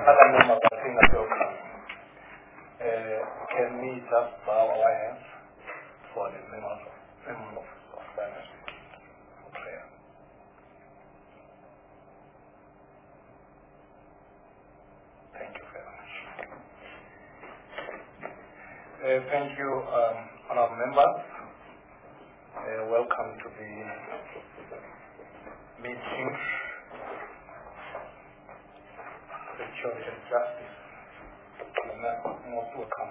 other members are saying that welcome. Can we just bow our heads for the members of Dynasty for prayer? Thank you very much. Thank you, honorable members. Welcome to the meeting. The Church of Justice. Most welcome,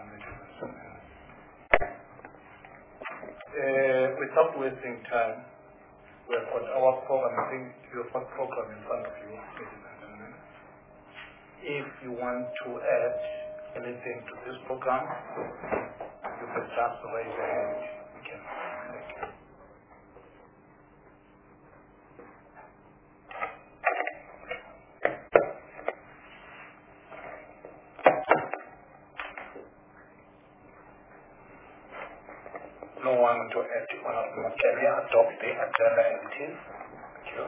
without wasting time, we have got our program. I think you have got program in front of you, ladies and gentlemen. If you want to add anything to this program, you can just raise your hand. We can. Thank you. No one to add to one of them. Can we adopt the agenda as it is? Thank you.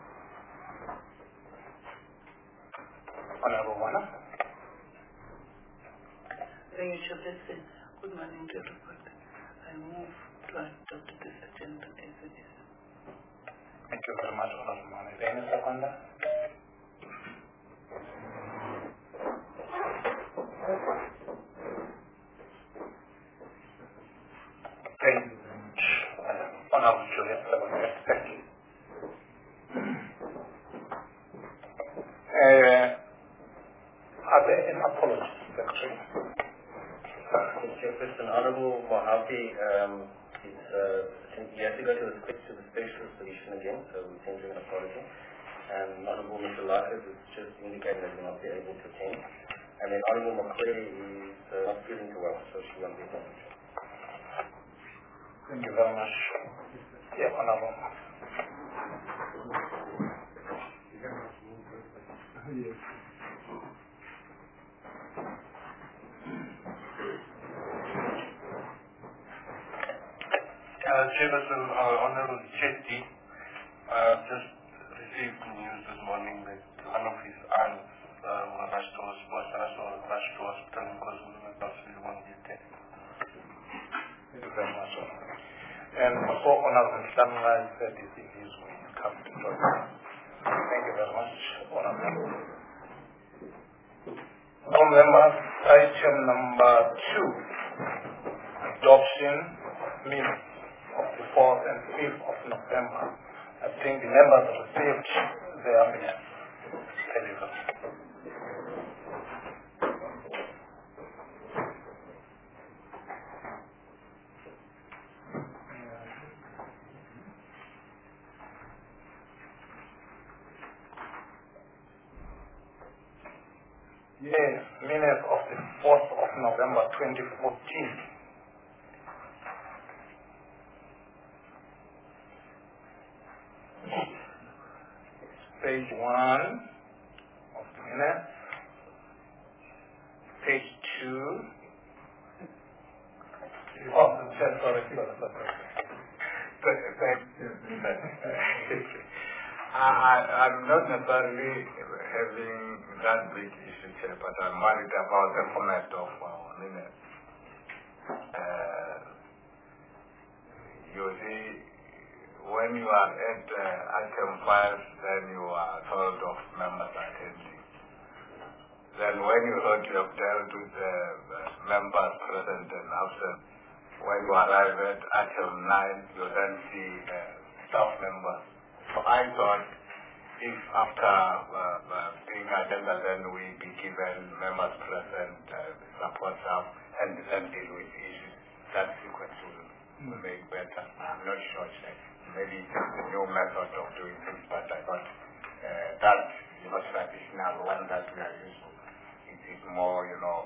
Honorable Wana. Thank you, Chairperson. Good morning to everybody. I move to adopt this agenda as it is. Thank you very much, Honorable Wana. Is there any seconder? Thank you. Honorable Juliet, thank you. Are there any apologies, Secretary? Chairperson, Honorable Mohapi, he has to go to the special solution again, so we send him an apology. And Honorable Mr. Larkins is just indicating that he will not be able to attend. And then Honorable McCready is not feeling too well, so she won't be attending. Thank you very much. Yeah, Honorable. Chairperson, Honorable Chetty just received news this morning that one of his aunts was rushed to hospital in KwaZulu-Natal, so he won't be attending. Thank you very much. And also, Honorable Stamra said this in his way. Come to join us. Thank you very much, Honorable. Now, members, item number 2, adoption minutes of the 4th and 5th of November. I think the members received their minutes. Delivered. Yes, minutes of the 4th of November 2014. Page 1 of the minutes. Page 2. Oh, sorry. I'm not necessarily having that big issue here, but I'm worried about the format of our minutes. You see, when you are at item 5, then you are told of members attending. Then when you thought you have dealt with the members present and absent, when you arrive at item 9, you then see staff members. So I thought if after being agenda, then we be given members present, support staff, and then deal with issues. That sequence will make better. I'm not sure. Maybe it's a new method of doing things, but I thought that traditional one that we are used to, it is more, useful.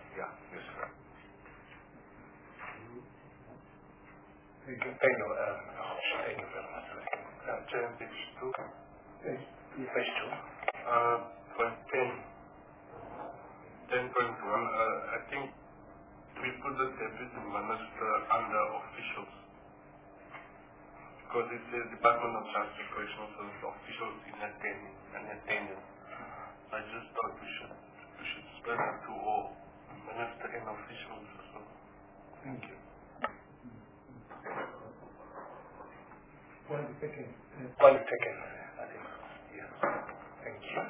Thank you. Thank you very much. Page 2. Page 2. Point 10.1, I think we put the deputy minister under officials. Because it says Department of Justice Correctional Service officials in attendance. I just thought we should we should spread it to all minister and officials as well. Thank you. Point taken. Point taken. I think so. Yes. Thank you.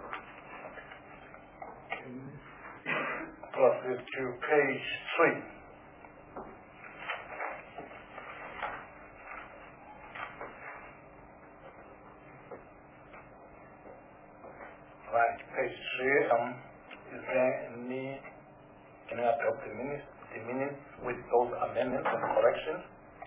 Proceed to page 3. Right, page 3. Is there any? Can you adopt the minutes with those amendments and corrections?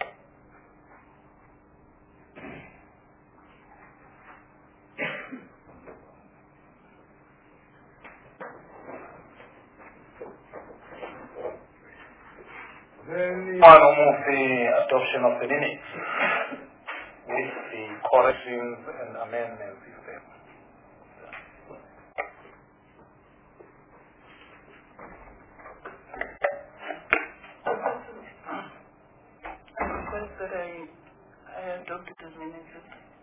I'll move the adoption of the minutes with the corrections and amendments. I adopted the minutes,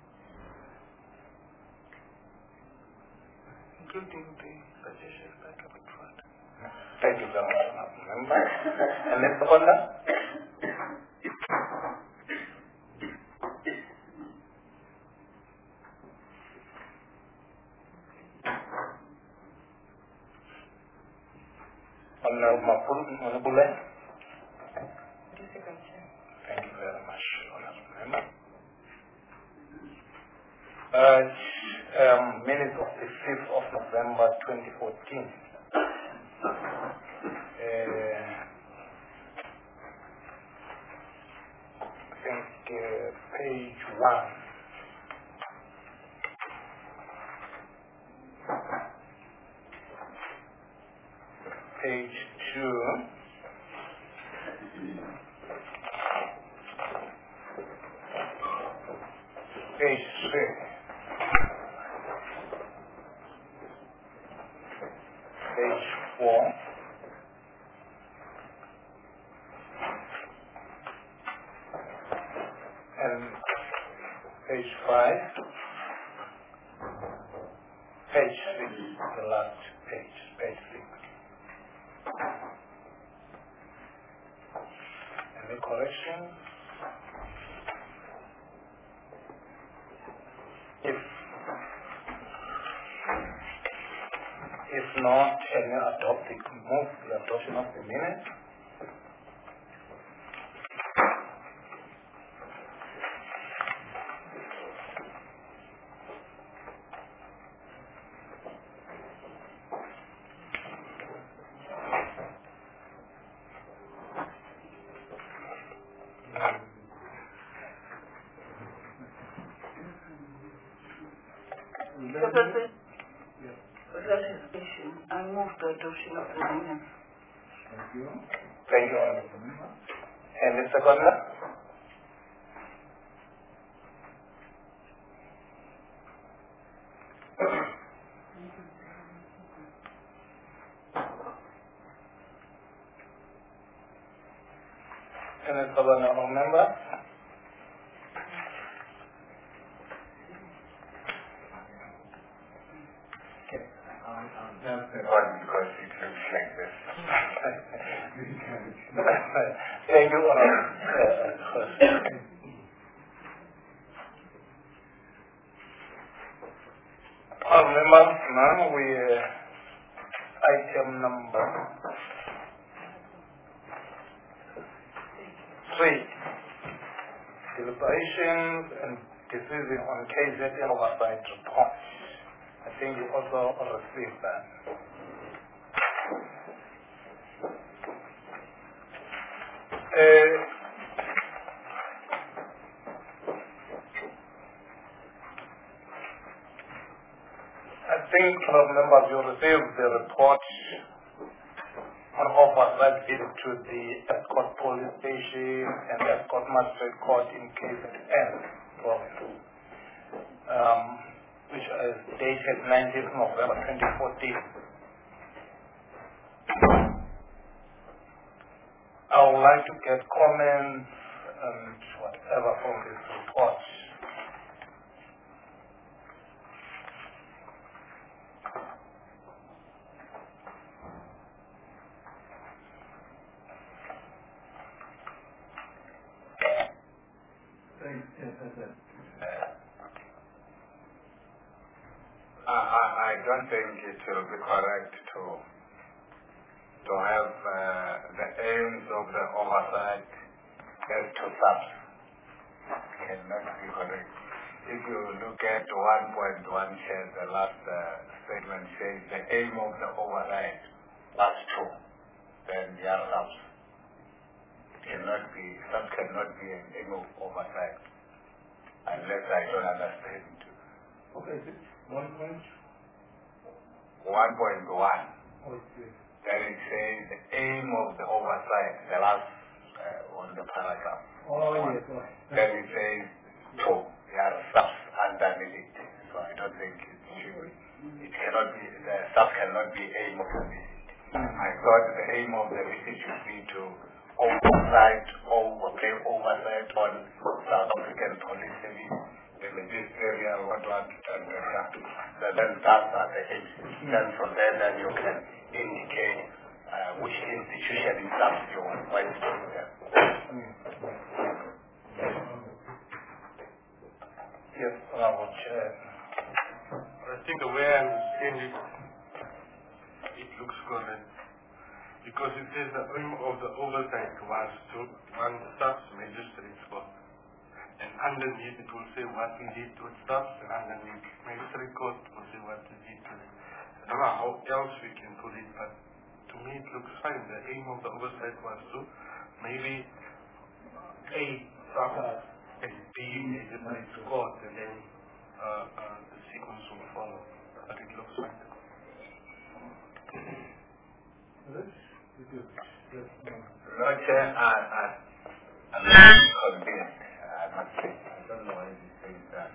including the suggestions that I put forward. Thank you very much, Member. And Mr. Honda? Honorable Thank you very much, Honorable Member. Minutes of the 5th of November 2014. I think page 1. Page 2. Page 3. Page 4. And page 5. Page 6, the last page, page 6. Any corrections? If not, can you move the adoption of the minutes? I move the adoption of the minutes. Thank you. Thank you, Honorable Member. And Mr. Gonda? And Mr. Honorable Member? Just because it looks like this. Thank you, Honorable. Members, now we item number 3. Deliberations and decision on KZN oversight report. I think you also received that. I think, members, you received the report on oversight to the Escort Police Station and Escort Magistrate Court in KZN province, which is dated 19th November 2014. I would like to get comments and whatever from this report. I don't think it will be correct to have the aims of the oversight as to subs. Cannot be correct. If you look at 1.1 shares, the last statement says the aim of the oversight was true. Then the subs cannot be an aim of oversight unless I don't understand. Okay, 1.1. 1.1. Then it says the aim of the oversight, the last on the paragraph. Oh, yes. Then it says two. There are subs underneath it. So I don't think it cannot be, the sub cannot be aim of the visit. I thought the aim of the visit should be to oversight on South African police service in this area, what, so then that's the aim. Then from there, then you can indicate which institution in South you want to do that. Yes, Honorable Chair. I think the way I understand it, it looks correct. Because it says the aim of the oversight was to run staff's magistrates court. And underneath it will say what we did to staffs, and underneath magistrate court will say what we did to them. I don't know how else we can put it, but to me it looks fine. The aim of the oversight was to maybe A, staff, and B, magistrates court, and then the sequence will follow. But it looks fine. Roger, I'm not convinced. I must say. I don't know why you say that.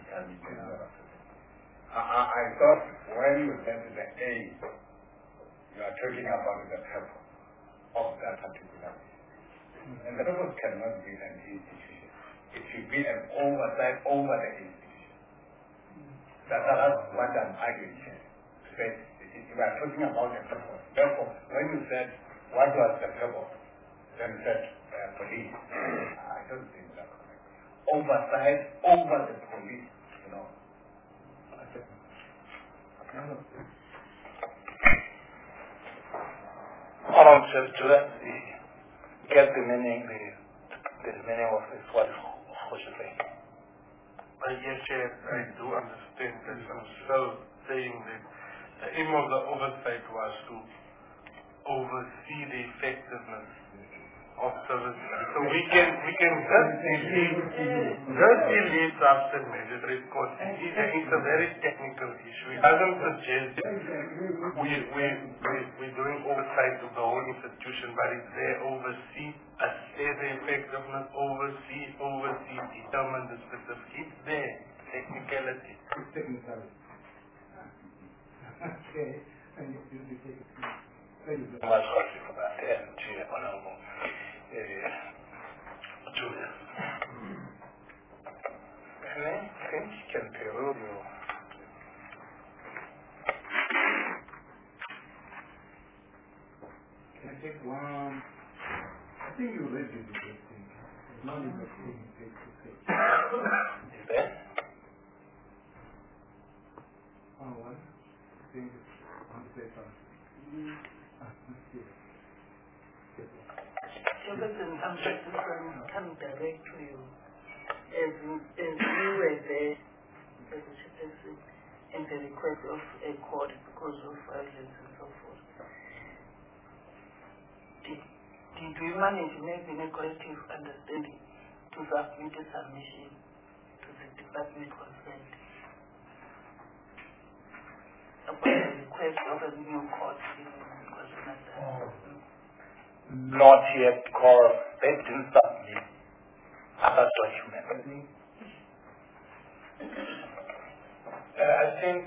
I thought when you said the aim, you are talking about the purpose of that particular issue. And the purpose cannot be an institution. It should be an oversight over the institution. That's what I'm arguing here. We are talking about the purpose. Therefore, when you said, what was the purpose? Then you said, police. I don't think that's correct. Oversight over the police, you know. Honorable Chair, to get the meaning, the meaning of this, what you're saying. Yes, Chair, I do understand that. I'm still saying that the aim of the oversight was to oversee the effectiveness of services. So we can just delete subs and magistrate courts. It's a very technical issue. It doesn't suggest that we're doing oversight of the whole institution, but it's there oversee, assess the effectiveness, oversee, determine the specific. It's there, technicality. Okay, and you take it. Thank you very much for that, and Honorable Julius. And I think you can prelude you. Can I take one? I think you read it, I think. It's not in the thing, page to page. Is there? One. I think it's on paper. Jefferson, I'm just coming direct to you. As you were there, as a chairperson, and the request of a court because of violence and so forth. Did we manage to make a collective understanding to submit a submission to the department concerned about the request of a new court in KwaZulu-Natal? Not yet, because they didn't submit other documents. I think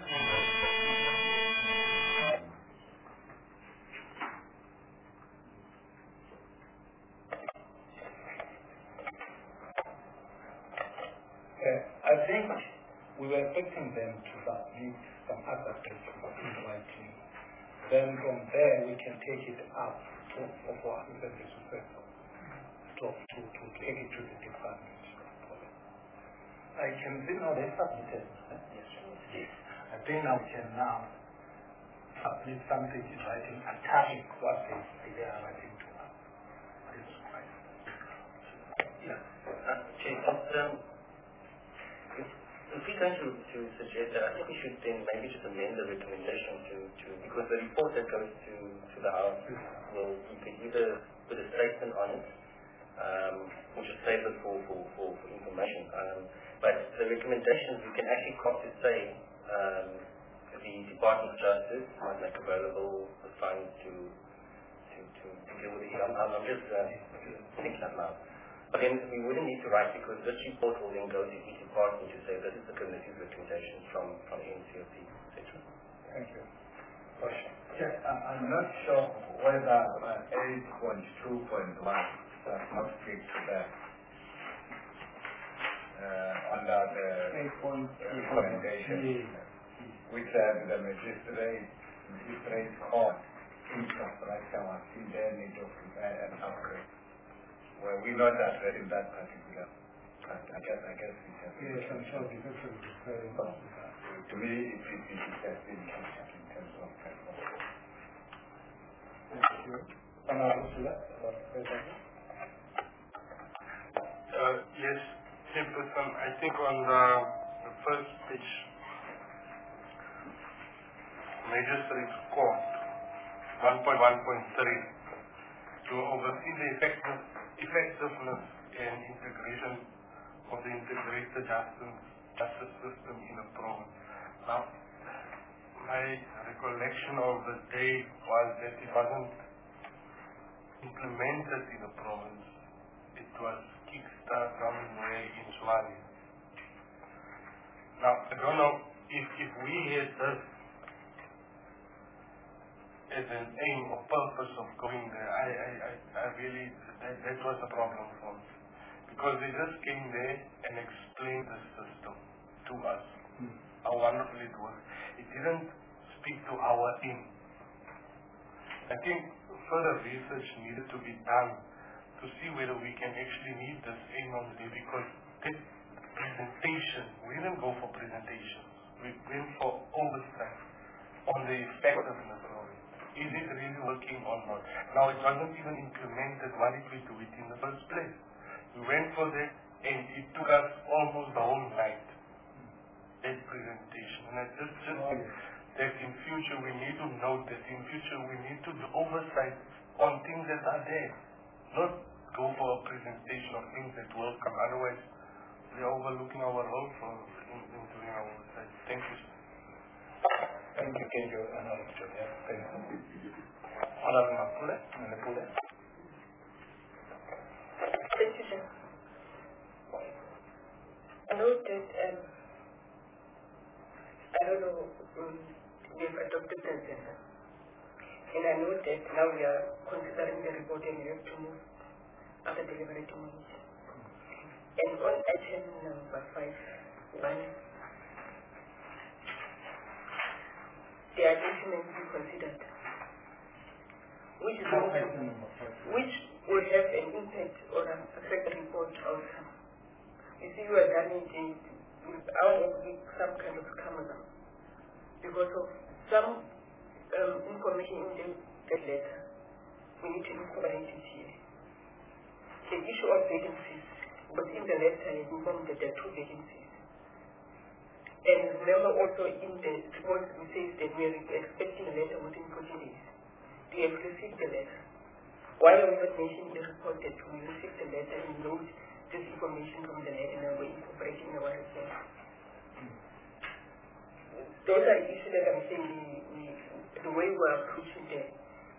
we were expecting them to submit some other documents in writing. Then from there we can take it up for assistant to take it to the department. I can see now they submitted. Yes. I think now we can now submit something in writing attaching what they are writing to us. This is right. Yeah. If we're going to suggest that, I think we should then maybe just amend the recommendation to because the report that goes to the House we could either put a statement on it, or just save it for information. But the recommendations we can actually come to say the Department of Justice might make available the funds to deal with it. I'm just thinking out loud. But then we wouldn't need to write because this report will then go to each department to say this is the committee's recommendations from NCOC, etc. Thank you. Question. Yes, I'm not sure whether 8.2.1 does not speak to that. Under the recommendation, which said the magistrate court infrastructure was in their need of repair and upgrade. Well, we're not addressing that particular. I guess it's a yes, I'm sure the question is very important. to me, it has been in terms of performance. Thank you. Yes, Chairperson, I think on the first page, Magistrates Court 1.1.3 to oversee the effectiveness and integration of the integrated justice system in the province. Now, my recollection of the day was that it wasn't implemented in the province. It was kickstarted somewhere in Swali. Now, I don't know if we had this as an aim or purpose of going there. I really, that was a problem for me. Because they just came there and explained the system to us, how wonderful it was. It didn't speak to our aim. I think further research needed to be done to see whether we can actually meet this aim on the day, because that presentation, we didn't go for presentations. We went for oversight on the effectiveness of it. Is it really working or not? Now, it wasn't even implemented. Why did we do it in the first place? We went for that, and it took us almost the whole night, that presentation. And I just think that in future we need to note that in future we need to do oversight on things that are there, not go for a presentation of things that will come. Otherwise, we are overlooking our role in doing our oversight. Thank you. Thank you, Kenjo. Thank you. Honorable Mapule. Thank you, sir. I know that, I don't know, we have adopted the agenda. And I know that now we are considering the report and we have to move after deliberating on it. And on item number 5.1, the additions be considered, which will have an impact or affect the report outcome. You see, we are done it without some kind of scandal because of some information in the letter. We need to incorporate it here. The issue of vacancies was in the letter informed that there are 2 vacancies. And remember also in the report we say that we are expecting a letter within 40 days. We have received the letter. Why are we not mentioning the report that we received the letter and note this information from the letter and we're incorporating our report? Those are issues that I'm saying the way we're approaching the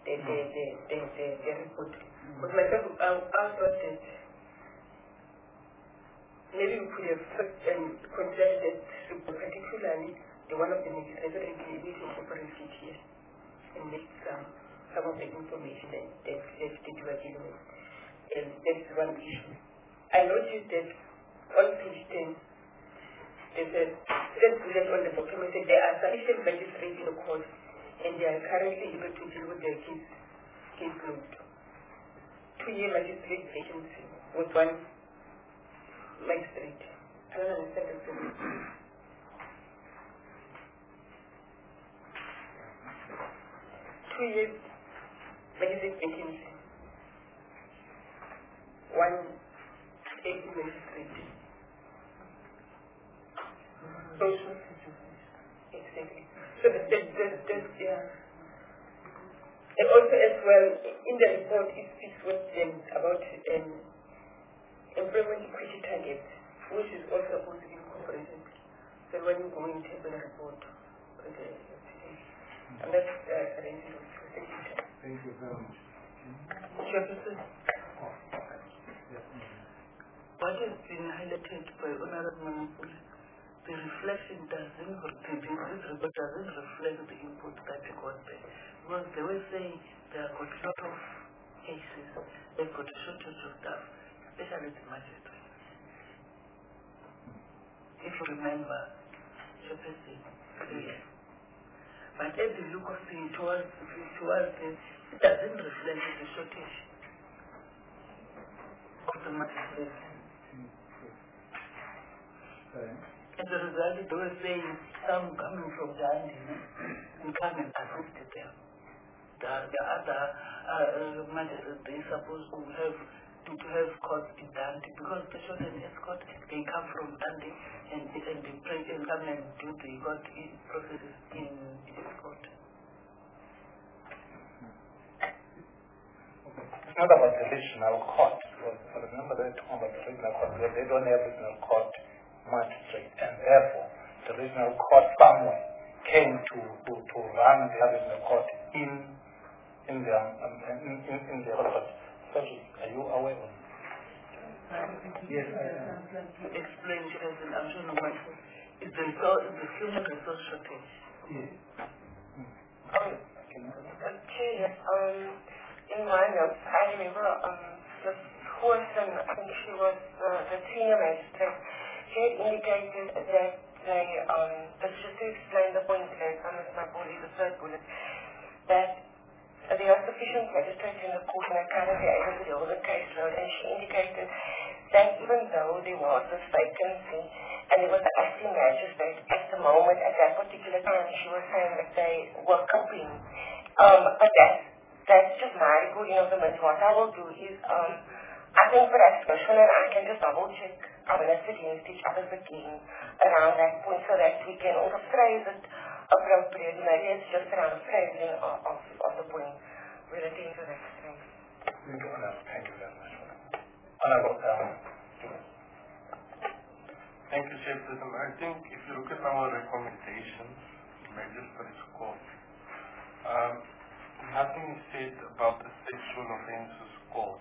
report. But myself, I thought that maybe we could have considered that report, particularly the one of the legislature, and be able to incorporate it here and make some of the information that we were dealing with. And that's one issue. I noticed that on page 10, there's a bullet on the document that there are sufficient magistrates in the court and they are currently able to deal with their caseload. 2-year magistrate vacancy with 1 magistrate. I don't understand the sentence. 2 years basic vacancy. 180 magistrate. Social. Exactly. So yeah. And also as well, in the report it speaks with them about employment equity target, which is also supposed to be incorporated. So when you go in table a report, and that's arranged with the Thank you very much. Chairperson, what has been highlighted by Honorable Mamapule, the reflection doesn't, this report doesn't reflect the input that they got there. Because they were saying they have got a lot of cases, they've got a shortage of staff, especially the magistrates. If you remember, Chairperson, yes. But as you look at it towards it, it doesn't reflect the shortage of the magistrates. As a result, they were saying some coming from the and come and assist them. The other magistrates, they supposed to have courts in Dundee because the children escort, they come from Dundee and they come and do the court processes in escort. It's not about the regional court. Because remember they're talking about the regional court because they don't have regional court magistrate, and therefore the regional court somewhere came to run the regional court in their office. Are you aware of it? Yes, I am. Explain to us, and I'm sure no one is the human resource shortage. Yes. Chair, in my notes, I remember the person, I think she was the senior magistrate, she had indicated that they, just to explain the point that the third bullet, that there are sufficient magistrates in the court and are currently able to deal with the caseload, and she indicated that even though there was this vacancy and there was an acting magistrate at the moment, at that particular time, she was saying that they were coping. But that's just my reporting of the minutes. What I will do is, I think perhaps Gershwin and I can just double check our minutes against each other's again around that point so that we can also phrase it appropriately. Maybe it's just around phrasing of the point relating to that thing. Thank you very much. Honorable Thank you, Chairperson. I think if you look at our recommendations, Magistrates Court, nothing is said about the Sexual Offences Court.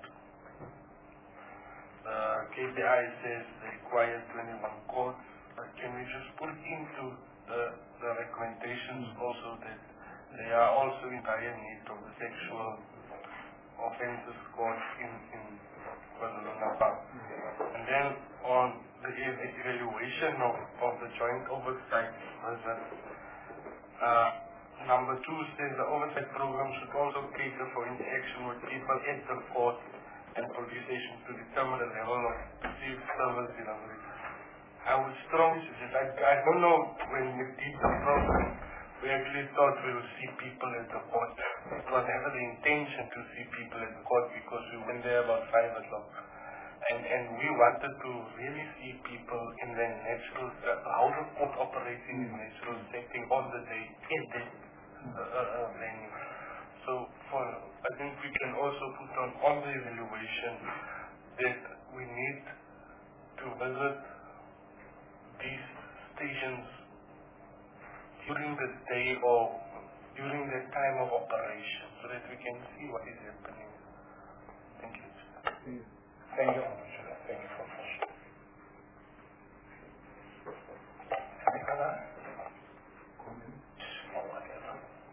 The KPI says they require 21 courts. Can we just put into the recommendations also that they are also in dire need of the Sexual Offences Court in KwaZulu-Natal? And then on the evaluation of the joint oversight visit, number 2 says the oversight program should also cater for interaction with people at the court and organizations to determine the level of perceived service delivery. I would strongly suggest, I don't know when we did the program, we actually thought we would see people at the court. It was never the intention to see people at the court because we went there about 5 o'clock. And we wanted to really see people in their natural, how the court operating in natural setting on the day in this venue. So I think we can also put on the evaluation that we need to visit these stations during the day or during the time of operation so that we can see what is happening. Thank you. Thank you. Thank you for the question. Any other comments or whatever?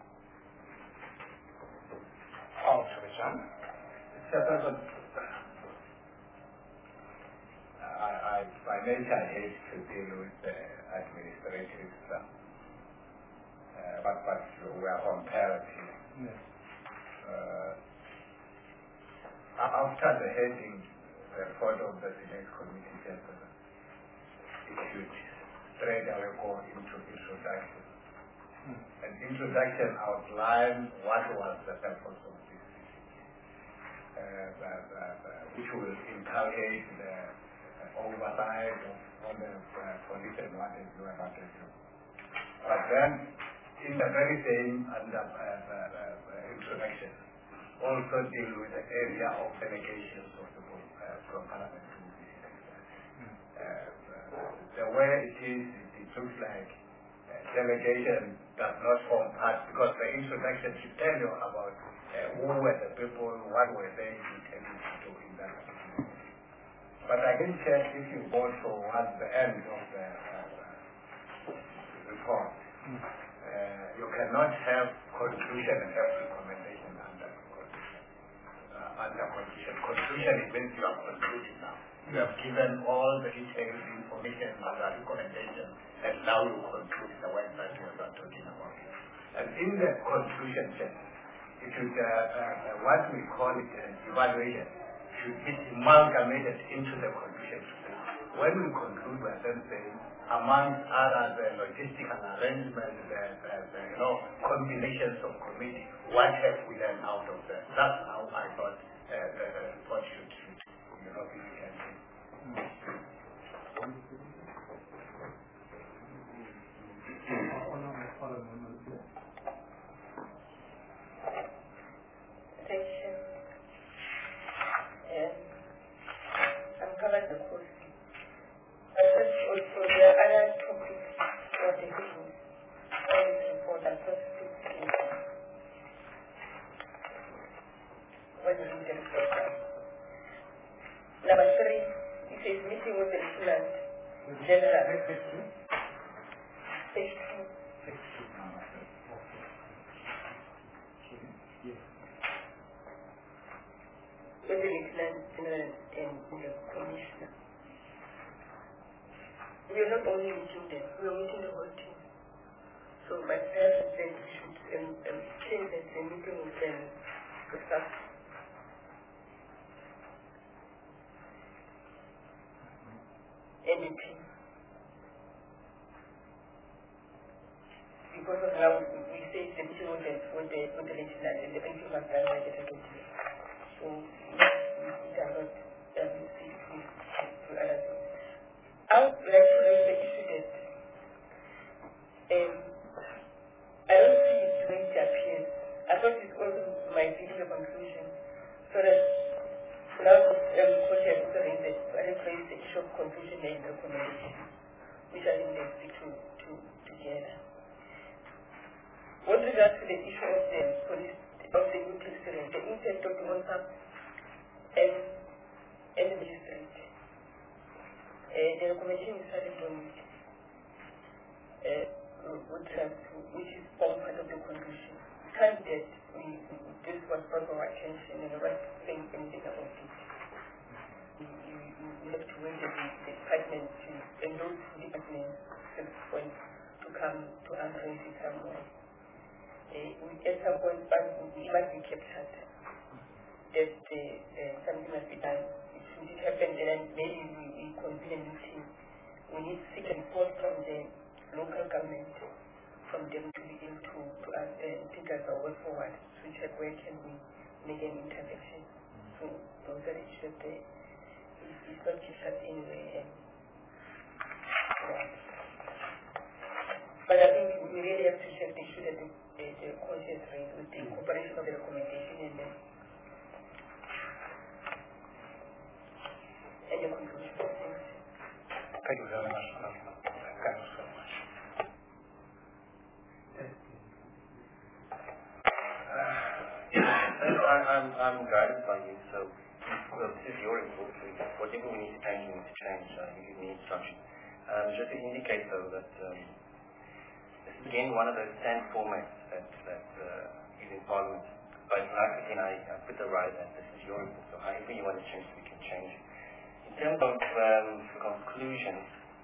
Observation. Chairperson, by nature I hate to deal with administrative stuff, but we are on parity. Yes. After the heading report of the Select Committee, Chairperson, it should straight away go into introduction. An introduction outlines what was the purpose of this which will inculcate the oversight of all the police and what they do about it. But then, in the very same introduction, also deal with the area of delegations of the from Parliament to the the way it is, it looks like delegation does not form part, because the introduction should tell you about who were the people, what were they intending to do in that particular. But I can check if you go towards the end of the report, you cannot have conclusion and have recommendation under conclusion. Conclusion is when you are concluding now. You have given all the detailed information and the recommendation, and now you conclude the one that you are talking about. And in the conclusion sentence, it should, what we call it an evaluation, should be amalgamated into the conclusion. When we conclude, we are then saying, amongst other the logistical arrangements, the combinations of committee, what have we done out of that? That's how I thought the report should be Thank you. I'm covered the course. But also there are other topics for the hearing on this report and first speaking. What is the program? Number 3, it says meeting with the Lieutenant General. Page 2. With the Lieutenant General and the Commissioner. We are not only meeting them, we are meeting the whole team. So my parents said we should change that the meeting with them to start. MEP. Because of now we say the meeting with the Lieutenant and the meeting was done by the secretary. So we cannot see to other things. I would like to raise the issue that I don't see it when it appears. I thought it also might be the conclusion. So that now Coach has also raised the issue of conclusion and recommendation, which I think they speak together. With regard to the issue of the police, of the new student, the intent of the ONSAP and the magistrate. The recommendation is started on which is form part of the conclusion. We can't get this was brought to our attention and we want to think anything about it. We have to wait for the department and those departments to come to answer it somewhere. At some point, it must be captured that something must be done. It should happen, and then maybe we convene a meeting. We need to seek a report from the local government, from them to begin to think as a way forward, to check where can we make an intervention. So those are the issues there. It's not captured anyway. But I think we really have to check the issue that the conscious raised with the incorporation of the recommendation and the conclusion. Thank you very much. Thank you so much. I'm guided by you, so this is your report. Whatever we need to change, we need to change. You give me instruction. Just to indicate, though, that this is again one of those standard formats that is in Parliament. But again, I put the right that this is your report, so however you want to change, we can change. In terms of conclusion,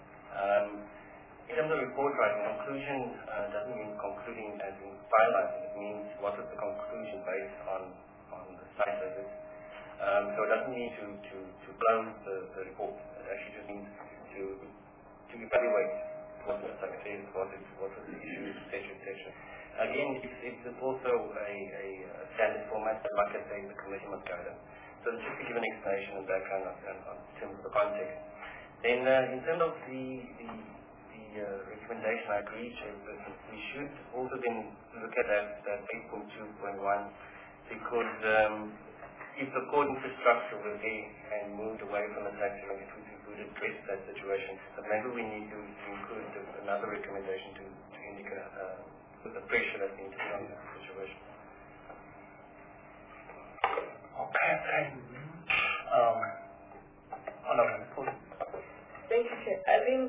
in terms of report writing, conclusion doesn't mean concluding as in finalizing. It means what is the conclusion based on the site visit. So it doesn't mean to close the report. It actually just means to to evaluate what was success, what was the issues, etc. Again, it's also a standard format, but like I say, the committee must guide it. So just to give an explanation and background in terms of the context. Then in terms of the recommendation, I agree, Chairperson, we should also then look at that 8.2.1 because if the core infrastructure was there and moved away from the taxi range, we would address that situation. But maybe we need to include another recommendation to indicate the pressure that needs to be on that situation. Okay, thank you. Honorable. Thank you, Chair. I think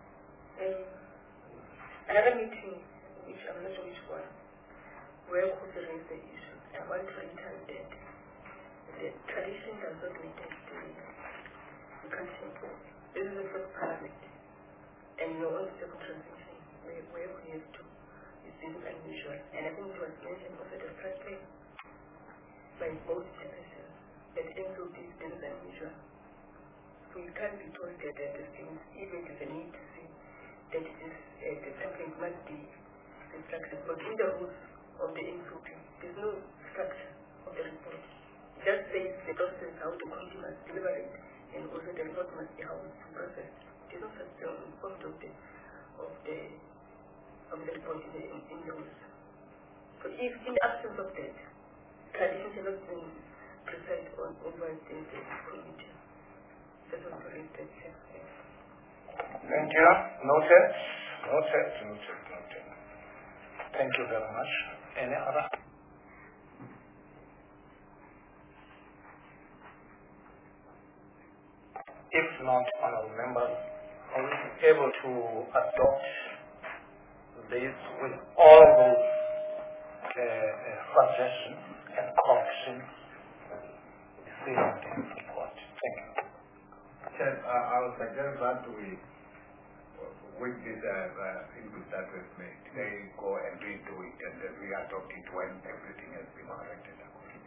another meeting, which I'm not sure which one, where we could raise the issue. I want to reiterate that the tradition does not meet us to country. This is the first parliament, and your own second transition, where we have to, is unusual. And I think it was mentioned also the first place by both generations that NCOP is unusual. So you can't be told that the things, even if they need to see that it is the template must be structured. But in the rules of the NCOP, there's no structure of the report. It just says the process, how the committee must deliver it, and also the report must be how it's processed. It is not such the point of the report in the rules. So if in the absence of that, tradition cannot be precised on over the committee. That's what the report says. Thank you. Noted. Thank you very much. Any other? If not, honorable members, are we able to adopt this with all those suggestions and corrections? Thank you. Chair, I would suggest that we, with this input that was made, they go and redo it and then we adopt it when everything has been corrected.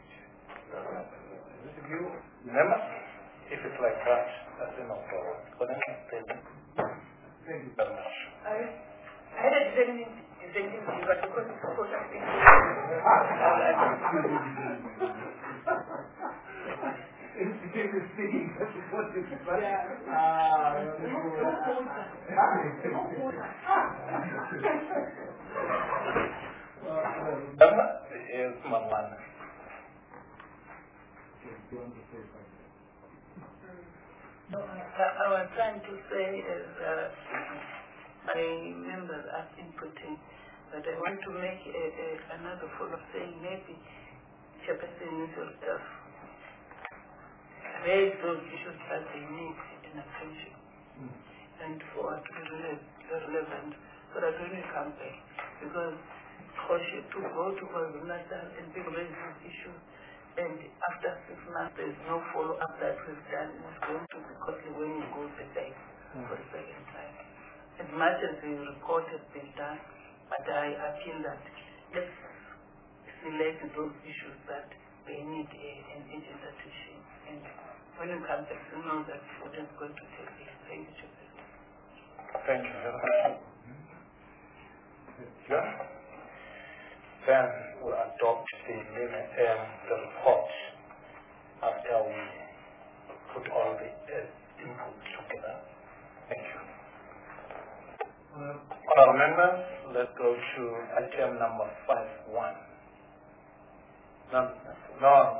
You remember? If it's like that, that's no problem. Thank you very much. I had a dissenting view, but because it's supposed to be Is Maman. No, I was trying to say, as my members are inputting, that I want to make another follow-up saying maybe Chairperson needs yourself raise those issues that they need in attention and for it to be relevant so that when we come back, because to go to National and people raise these issues, and after 6 months there is no follow-up that we've done, it's going to be costly when you go back for the second time. As much as the report has been done, but I appeal that let's select those issues that they need an agent attention. And when you come back, you know that what is going to take place. Thank you. Thank you very much. Yeah. Then we'll adopt the report after we put all the input together. Thank you. Honourable members, let's go to item number 5.1. No.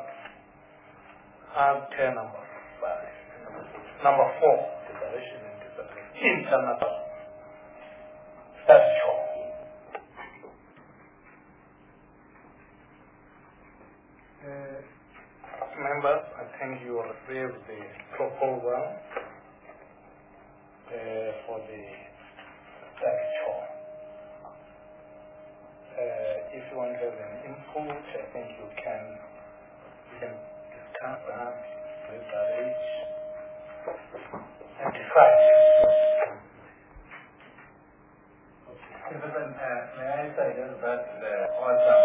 Item number 5. Number 4, declaration and disability. Internal statutory. Members, I think you received the proposal for the statutory. If you want to have an input, I think you can discuss that, deliberate, and decide. May I suggest that the author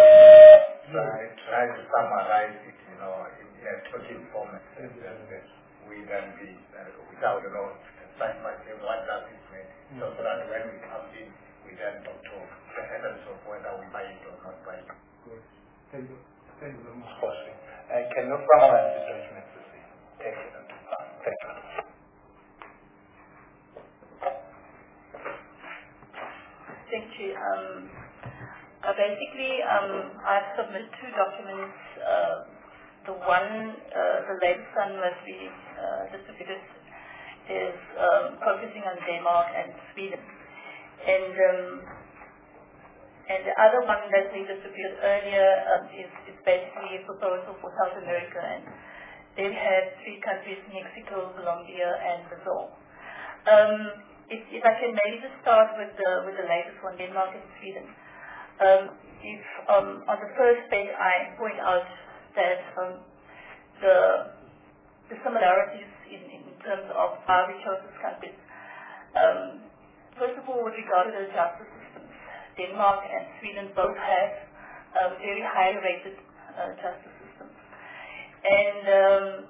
try to summarize it, in a talking format, we then be without, what does it So that when we come in, we then talk to the evidence of whether we buy it or not buy it. Good. Thank you. Thank you very much. Can you summarize the judgment, please? Take it into account. Thank you. Thank you. Basically, I've submitted 2 documents. The one, the latest one must be distributed, is focusing on Denmark and Sweden. And the other one that we distributed earlier is basically a proposal for South America, and they have 3 countries: Mexico, Colombia, and Brazil. If I can maybe just start with the latest one, Denmark and Sweden. If on the first page I point out that the similarities in terms of how we chose these countries. First of all, with regard to the justice systems, Denmark and Sweden both have very highly rated justice systems, and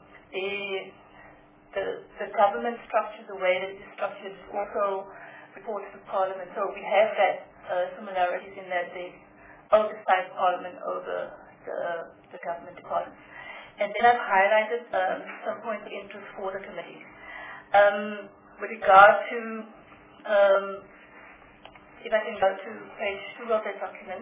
the government structure, the way that it's structured, is also reported to Parliament. So we have that similarities in that they oversight Parliament over the government departments. And then I've highlighted some points of interest for the committee. With regard to, if I can go to page 2 of the document,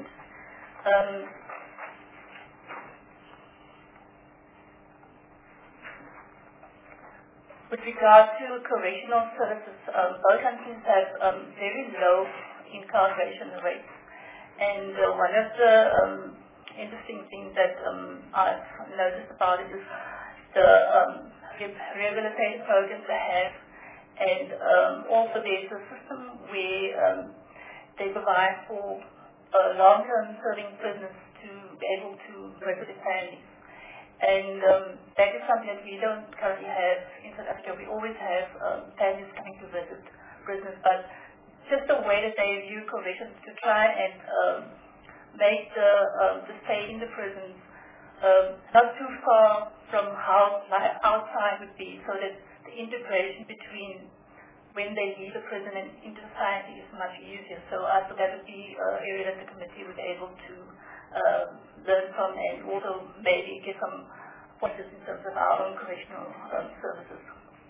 with regard to correctional services, both countries have very low incarceration rates. And one of the interesting things that I've noticed about it is the rehabilitative programs they have, and also there's a system where they provide for long-term serving prisoners to be able to work with their families. And that is something that we don't currently have in South Africa. We always have families coming to visit prisoners, but just the way that they view corrections to try and make the stay in the prisons not too far from how life outside would be, so that the integration between when they leave the prison and into society is much easier. So I thought that would be an area that the committee would be able to learn from, and also maybe give some pointers in terms of our own correctional services.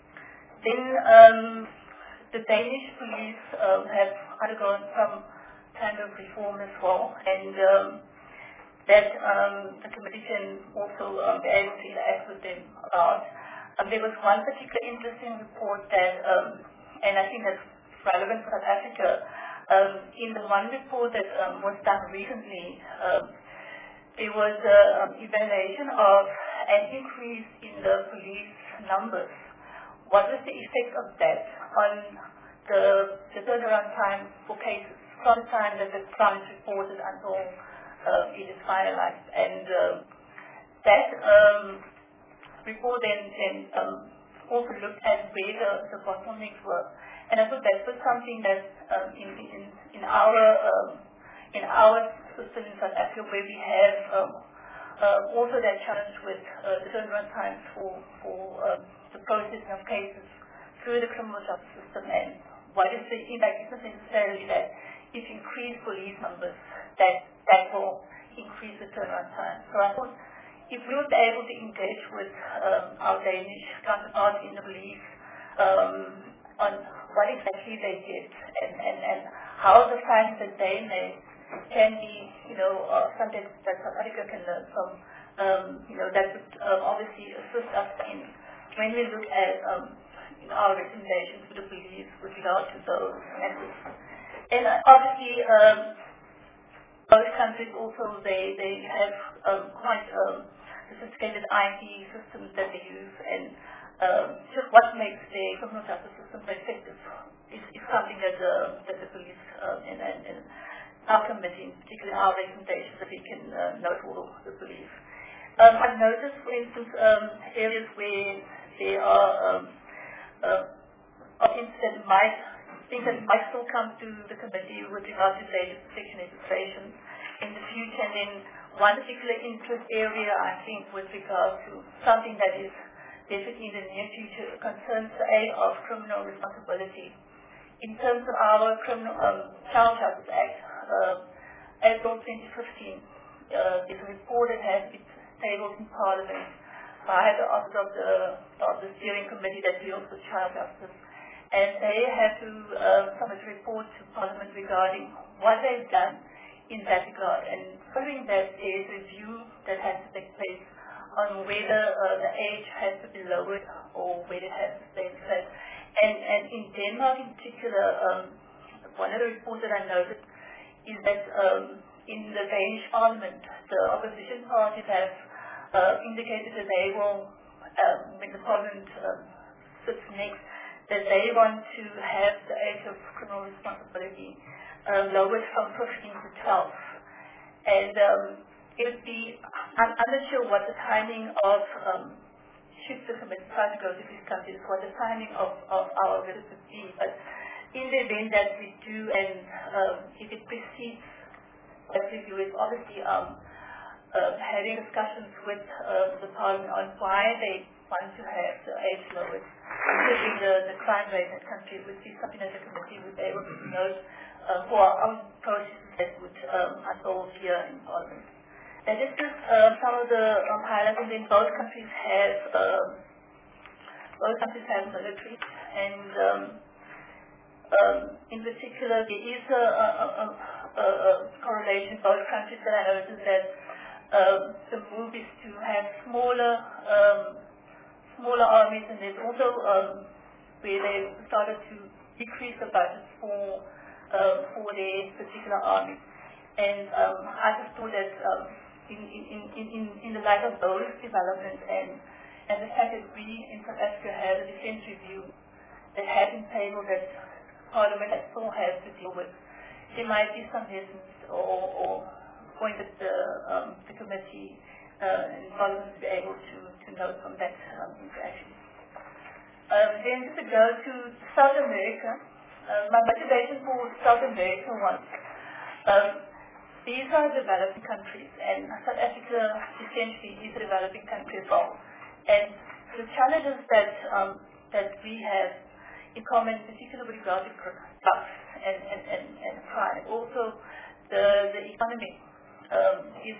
Then the Danish police have undergone some kind of reform as well, and that the committee can also be able to interact with them about. There was one particular interesting report that, and I think that's relevant for South Africa. In the one report that was done recently, there was an evaluation of an increase in the police numbers. What was the effect of that on the turnaround time for cases from the time that the crime is reported until it is finalized? And that report then also looked at where the bottlenecks were. And I thought that was something that in our system in South Africa, where we have also that challenge with the turnaround times for the processing of cases through the criminal justice system, and what is the impact? It's not necessarily that if you increase police numbers, that will increase the turnaround time. So I thought if we would be able to engage with our Danish counterparts in the police on what exactly they did and how the findings that they made can be, something that South Africa can learn from, that would obviously assist us in when we look at our recommendations to the police with regard to those methods. And obviously, both countries also, they have quite sophisticated IT systems that they use, and just what makes the criminal justice system effective is something that the police and our committee, particularly our recommendations, that we can note for the police. I've noticed, for instance, areas where there are things that might still come to the committee with regard to data protection legislation in the future. And then one particular interest area, I think, with regard to something that is definitely in the near future, concerns the area of criminal responsibility in terms of our criminal Child Justice Act, as of 2015, it's a report that has been tabled in Parliament by the office of the steering committee that deals with child justice, and they have to submit a report to Parliament regarding what they've done in that regard. And following that, there is a review that has to take place on whether the age has to be lowered or whether it has to stay the same. And in Denmark in particular, one of the reports that I noted is that in the Danish Parliament, the opposition parties have indicated that they will, when the Parliament sits next, that they want to have the age of criminal responsibility lowered from 15 to 12. And it would be, I'm not sure what the timing of, should the committee try to go to these countries, what the timing of our visit would be. But in the event that we do, and if it precedes that review, it's obviously having discussions with the Parliament on why they want to have the age lowered, including the crime rate in that country, would be something that the committee would be able to note for our own processes that would unfold here in Parliament. And this is some of the highlights. And then both countries have military, and in particular, there is a correlation in both countries that I noticed that the move is to have smaller armies, and there's also where they started to decrease the budget for their particular armies. And I just thought that in the light of those developments and the fact that we in South Africa had a defense review that had been tabled that Parliament still has to deal with, there might be some lessons or points that the committee and Parliament to be able to note from that interaction. Then just to go to South America, my motivation for South America was these are developing countries, and South Africa essentially is a developing country as well. And the challenges that we have in common, particularly with regard to drugs and crime, also the economy is.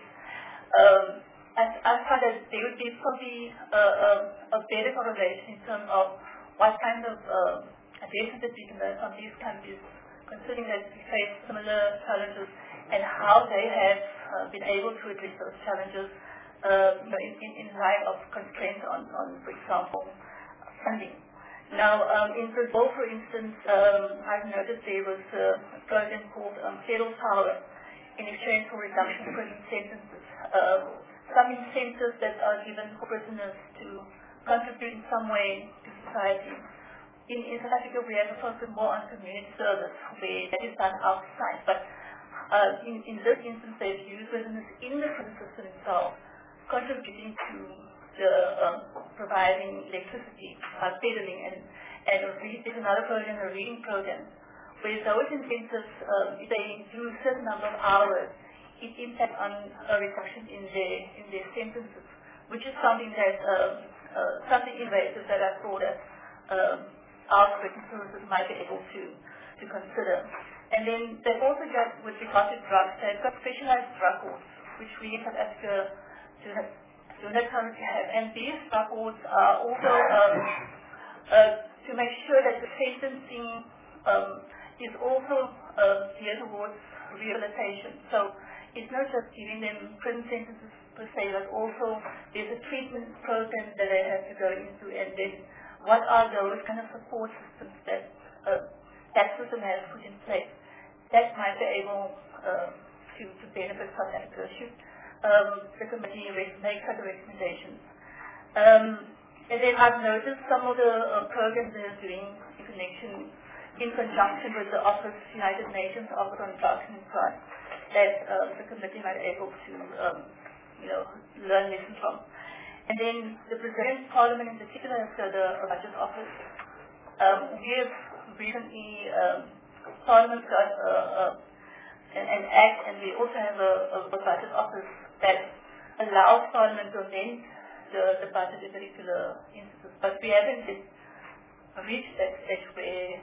I find that there would be probably a better correlation in terms of what kind of lessons that we can learn from these countries, considering that we face similar challenges, and how they have been able to address those challenges in light of constraints on, for example, funding. Now, in Brazil, for instance, I've noticed there was a program called Federal Power in exchange for reduction of prison sentences. Some incentives that are given for prisoners to contribute in some way to society. In South Africa, we have to focus more on community service, where that is done outside. But in this instance, they've used prisoners in the prison system itself, contributing to the providing electricity, pedaling, and there's another program, a reading program, where those incentives, if they do a certain number of hours, it impacts on a reduction in their sentences, which is something that something innovative that I thought that our prison services might be able to consider. And then they've also got, with regard to drugs, they've got specialized drug courts, which we in South Africa do not currently have. And these drug courts are also to make sure that the sentencing is also geared towards rehabilitation. So it's not just giving them prison sentences per se, but also there's a treatment program that they have to go into, and then what are those kind of support systems that that system has put in place that might be able to benefit South Africa. Should the committee make further recommendations. And then I've noticed some of the programs they're doing in conjunction with the United Nations Office on Drugs and Crime that the committee might be able to learn lessons from. And then the Brazilian Parliament in particular, so the Budget Office, we have recently, Parliament got an act, and we also have a Budget Office that allows Parliament to amend the budget in particular instances. But we haven't reached that stage where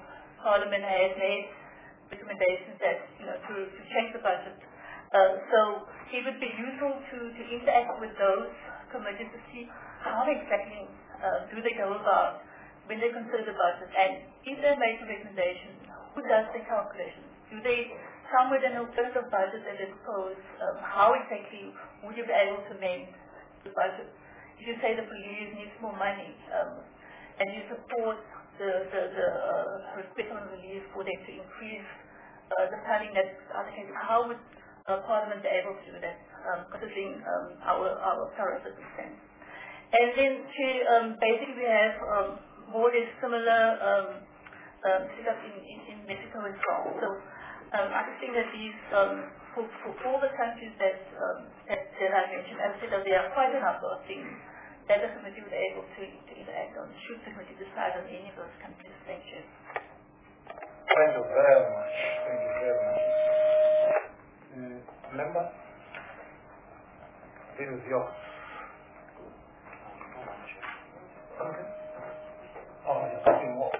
Parliament has made recommendations that, to change the budget. So it would be useful to interact with those committees to see how exactly do they go about when they consider the budget, and if they make a recommendation, who does the calculations? Do they come with an alternative budget that they propose? How exactly would you be able to amend the budget? If you say the police needs more money, and you support the request on relief for them to increase the funding that's allocated, how would Parliament be able to do that, considering our current circumstance? And then basically we have more or less similar setup in Mexico as well. So I think that these, for all the countries that I mentioned, as I said, there are quite a number of things that the committee would be able to interact on, should the committee decide on any of those countries. Thank you. Thank you very much. Thank you very much. Member? This is yours. Okay. Oh, you're talking more.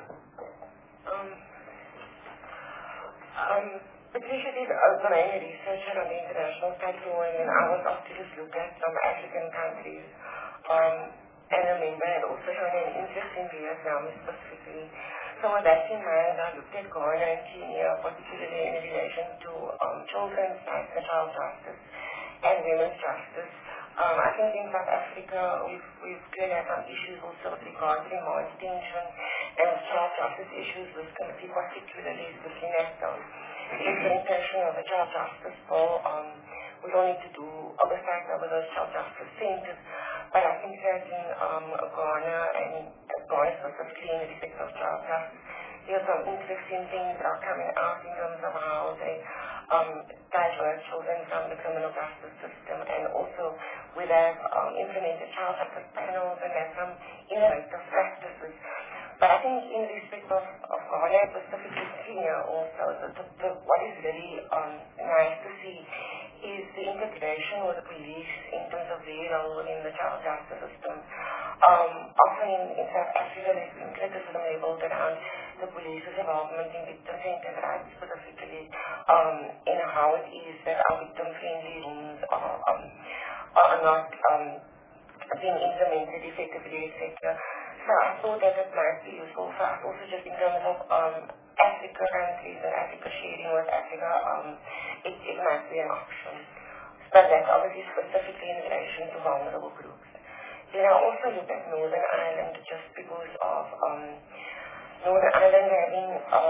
Patricia did the main research on the international study, and I was asked to just look at some African countries. And remember, I had also shown an interest in Vietnam specifically. So with that in mind, I looked at Ghana and Kenya, particularly in relation to children's rights and child justice and women's justice. I think in South Africa, we've clearly had some issues also with regard to remand detention and child justice issues with committee, particularly looking at the implementation of the child justice bill. We don't need to do oversight over those child justice centers, but I think that in Ghana and Ghana specifically in the respect of child justice, there are some interesting things that are coming out in terms of how they divert children from the criminal justice system, and also we have implemented child justice panels and have some innovative practices. But I think in respect of Ghana, specifically Kenya also, what is really nice to see is the integration with the police in terms of their role in the child justice system. Often in South Africa, there's been criticism labeled around the police's involvement in victim-centered rights, specifically in how it is that our victim-friendly rooms are not being implemented effectively, etc. So I thought that it might be useful for us also just in terms of Africa countries and Africa sharing with Africa, it might be an option. But that's obviously specifically in relation to vulnerable groups. Then I also looked at Northern Ireland just because of Northern Ireland having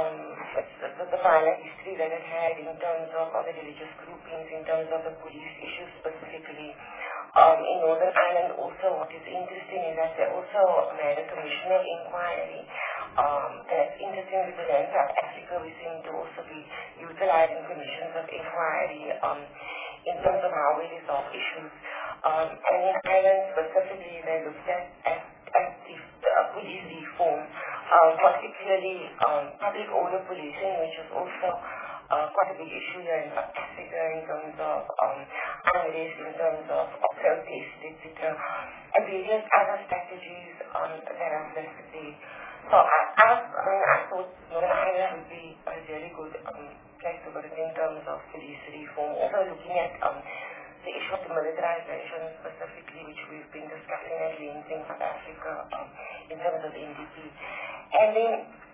the violent history that it had in terms of the religious groupings, in terms of the police issues specifically. In Northern Ireland also what is interesting is that they also made a commission of inquiry. That's interesting because in South Africa we seem to also be utilizing commissions of inquiry in terms of how we resolve issues. And in Ireland specifically they looked at the police reform, particularly public order policing, which is also quite a big issue here in South Africa in terms of unrest, in terms of protest, etc. And various other strategies that are listed there. So I thought Northern Ireland would be a really good place to go in terms of police reform. Also looking at the issue of demilitarization specifically, which we've been discussing at length in South Africa in terms of the NDP. And then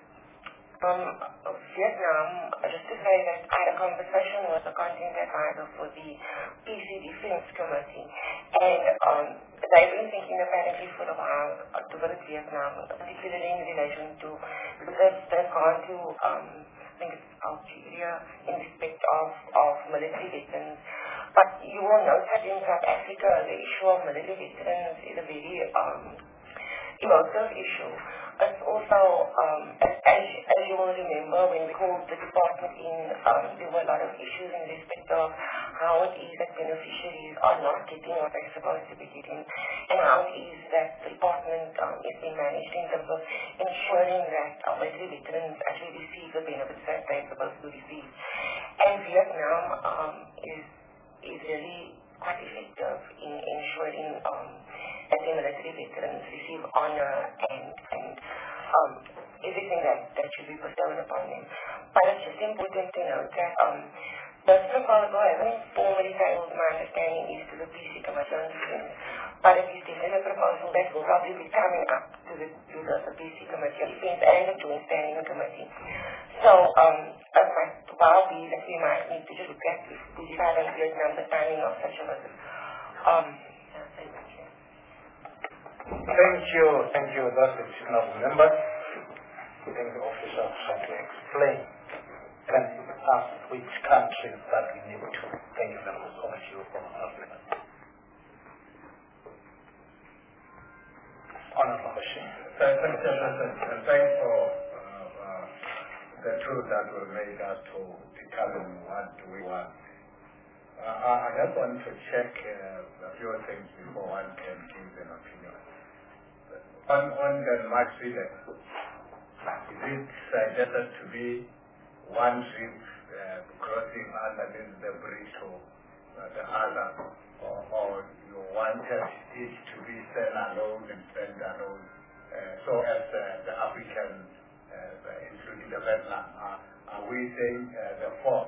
Vietnam, just to say that I had a conversation with the content advisor for the PC Defense Committee, and they've been thinking apparently for a while to visit Vietnam, particularly in relation to, because they've gone to, I think it's Algeria, in respect of military veterans. But you will note that in South Africa, the issue of military veterans is a very emotive issue. It's also, as you will remember, when we called the department in, there were a lot of issues in respect of how it is that beneficiaries are not getting what they're supposed to be getting, and how it is that the department is being managed in terms of ensuring that military veterans actually receive the benefits that they're supposed to receive. And Vietnam is really quite effective in ensuring that the military veterans receive honor and everything that should be bestowed upon them. But it's just important to note that this proposal hasn't formally tabled, my understanding is, to the PC Commission, but it is still a proposal that will probably be coming up to the PC Committee of Defense and the Joint Standing Committee. So it might well be that we might need to just look at if we decide on Vietnam the timing of such a visit. Thank you, those additional members. I think the officers have to explain and ask which countries that we need to. Thank you very much. Over to you from Africa. Honorable Bashir. Thanks, and thanks for the tools that were made us to determine what do we want. I just want to check a few things before one can give an opinion. On the March reader, is it suggested to be one ship crossing underneath the bridge to the other, or you wanted it to be stand-alone and stand-alone, so as the African, including the Vietnam, are we saying the four,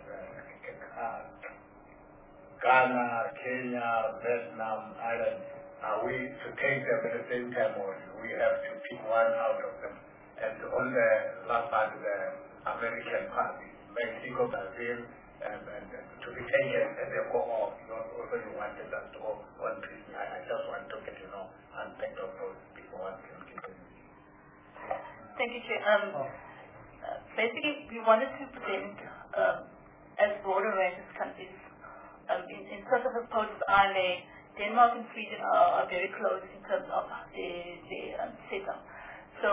Ghana, Kenya, Vietnam, Ireland, are we to take them at the same time, or do we have to pick one out of them? And on the last part, the American party, Mexico, Brazil, and to be taken as a co-op, also you wanted us to go one piece. I just want to get unpacked of those before one can continue. Thank you, Chair. Basically, we wanted to present as broad a range of countries. In terms of the proposed ILA, Denmark and Sweden are very close in terms of the setup. So,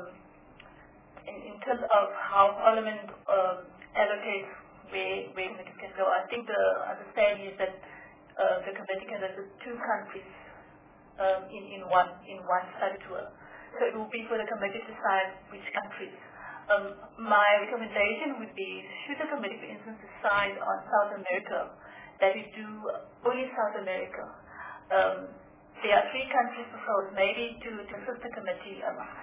in terms of how Parliament allocates where committees can go, I think the understanding is that the committee can visit two countries in one study tour. So it will be for the committee to decide which countries. My recommendation would be, should the committee, for instance, decide on South America, that we do only South America. There are three countries proposed, maybe to assist the committee.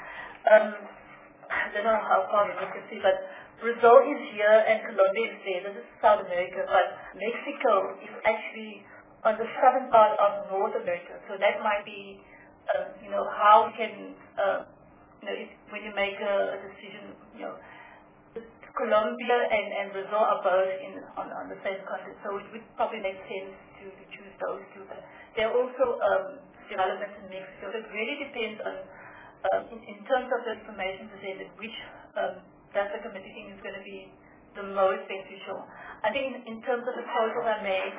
I don't know how far we can see, but Brazil is here and Colombia is there. This is South America, but Mexico is actually on the southern part of North America. So that might be, how we can, when you make a decision, Colombia and Brazil are both on the same continent, so it would probably make sense to choose those two. But there are also developments in Mexico. It really depends on, in terms of the information presented, which does the committee think is going to be the most beneficial. I think in terms of the proposal I made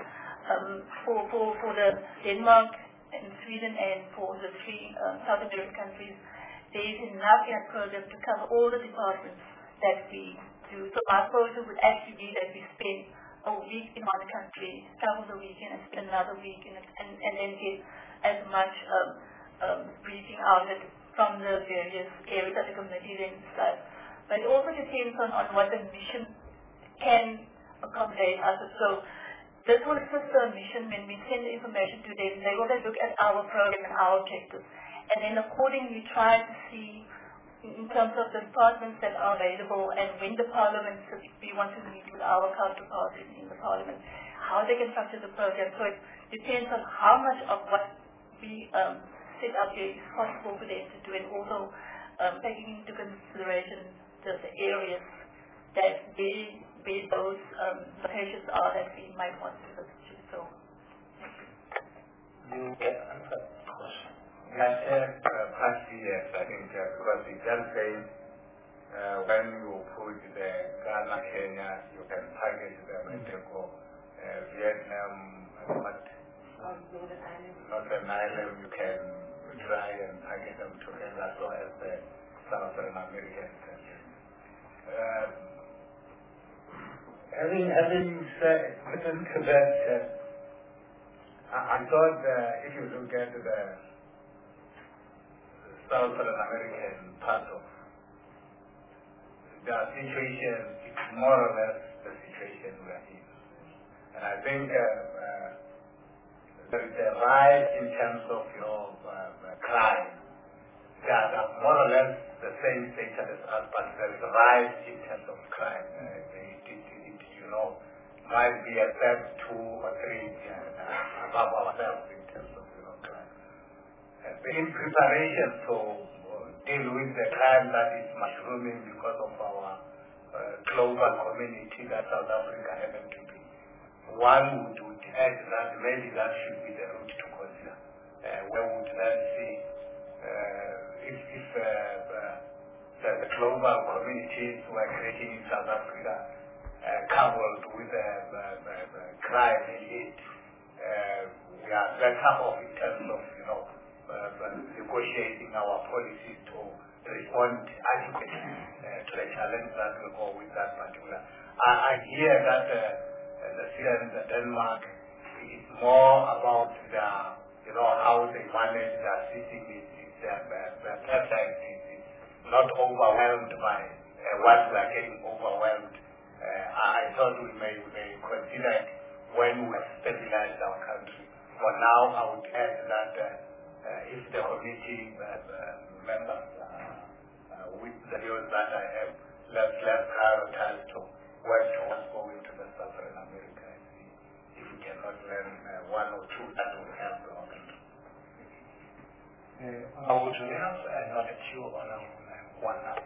for the Denmark and Sweden and for the three South American countries, there is enough in that program to cover all the departments that we do. So my proposal would actually be that we spend a week in one country, travel the weekend and spend another week in it, and then get as much briefing out from the various areas that the committee then decides. But it also depends on what the mission can accommodate us. So this will assist the mission when we send the information to them. They will then look at our program and our objectives, and then accordingly try to see, in terms of the departments that are available and when the Parliament, so we want to meet with our counterparts in the Parliament, how they can structure the program. So it depends on how much of what we set up here is possible for them to do, and also taking into consideration the areas that where those locations are that we might want to visit to. So, you can answer the question. Partly yes, I think, because it just says when you put the Ghana, Kenya, you can package them and they go Vietnam, Northern Ireland, you can try and package them together as well as the Southern American countries. Having said to that, I thought if you look at the Southern American part of the situation, it's more or less the situation we're in. And I think there is a rise in terms of crime that are more or less the same status as us, but there is a rise in terms of crime. Might be a step 2 or 3 above ourselves in terms of crime. In preparation to deal with the crime that is mushrooming because of our global community that South Africa happens to be, one would add that maybe that should be the route to consider. Where would then see if the global communities were creating in South Africa coupled with crime elite, we are better off in terms of negotiating our policies to respond adequately to the challenge that will go with that particular. I hear that the Syria and the Denmark is more about how they manage their city, their peptides is not overwhelmed by what we are getting overwhelmed. I thought we may consider it when we have stabilized our country. For now, I would add that if the committee members, with the views that I have, let's prioritize to work towards going to the Southern America and see if we cannot learn 1 or 2 that will help the country. I would have another 2 on 1 now.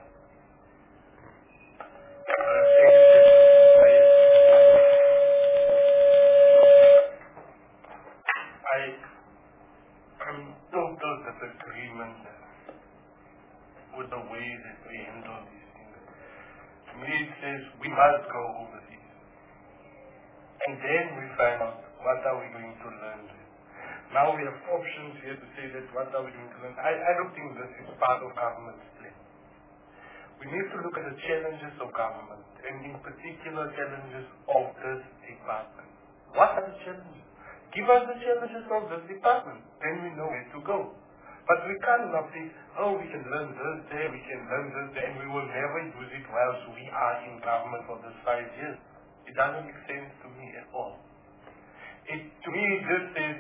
I'm total disagreement with the way that we handle these things. To me, it says we must go overseas. And then we find out what are we going to learn. Now we have options here to say that what are we going to learn. I don't think this is part of government's plan. We need to look at the challenges of government, and in particular challenges of this department. What are the challenges? Give us the challenges of this department, then we know where to go. But we can't say, we can learn this there, we can learn this there, and we will never use it whilst we are in government for this 5 years. It doesn't make sense to me at all. To me, it just says,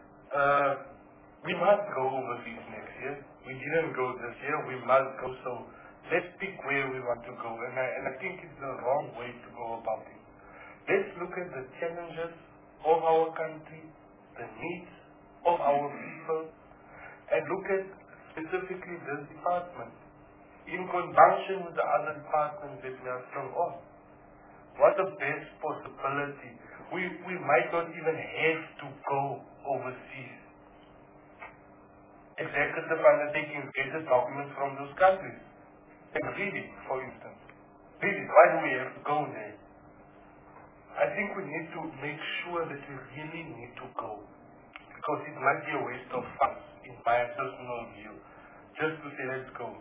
we must go overseas next year. We didn't go this year, we must go, so let's pick where we want to go. And I think it's the wrong way to go about it. Let's look at the challenges of our country, the needs of our people, and look at specifically this department in conjunction with the other departments that we are still on. What the best possibility? We might not even have to go overseas. Executive undertakings get the documents from those countries. And read it, for instance. Read it. Why do we have to go there? I think we need to make sure that we really need to go. Because it might be a waste of funds, in my personal view, just to say, let's go.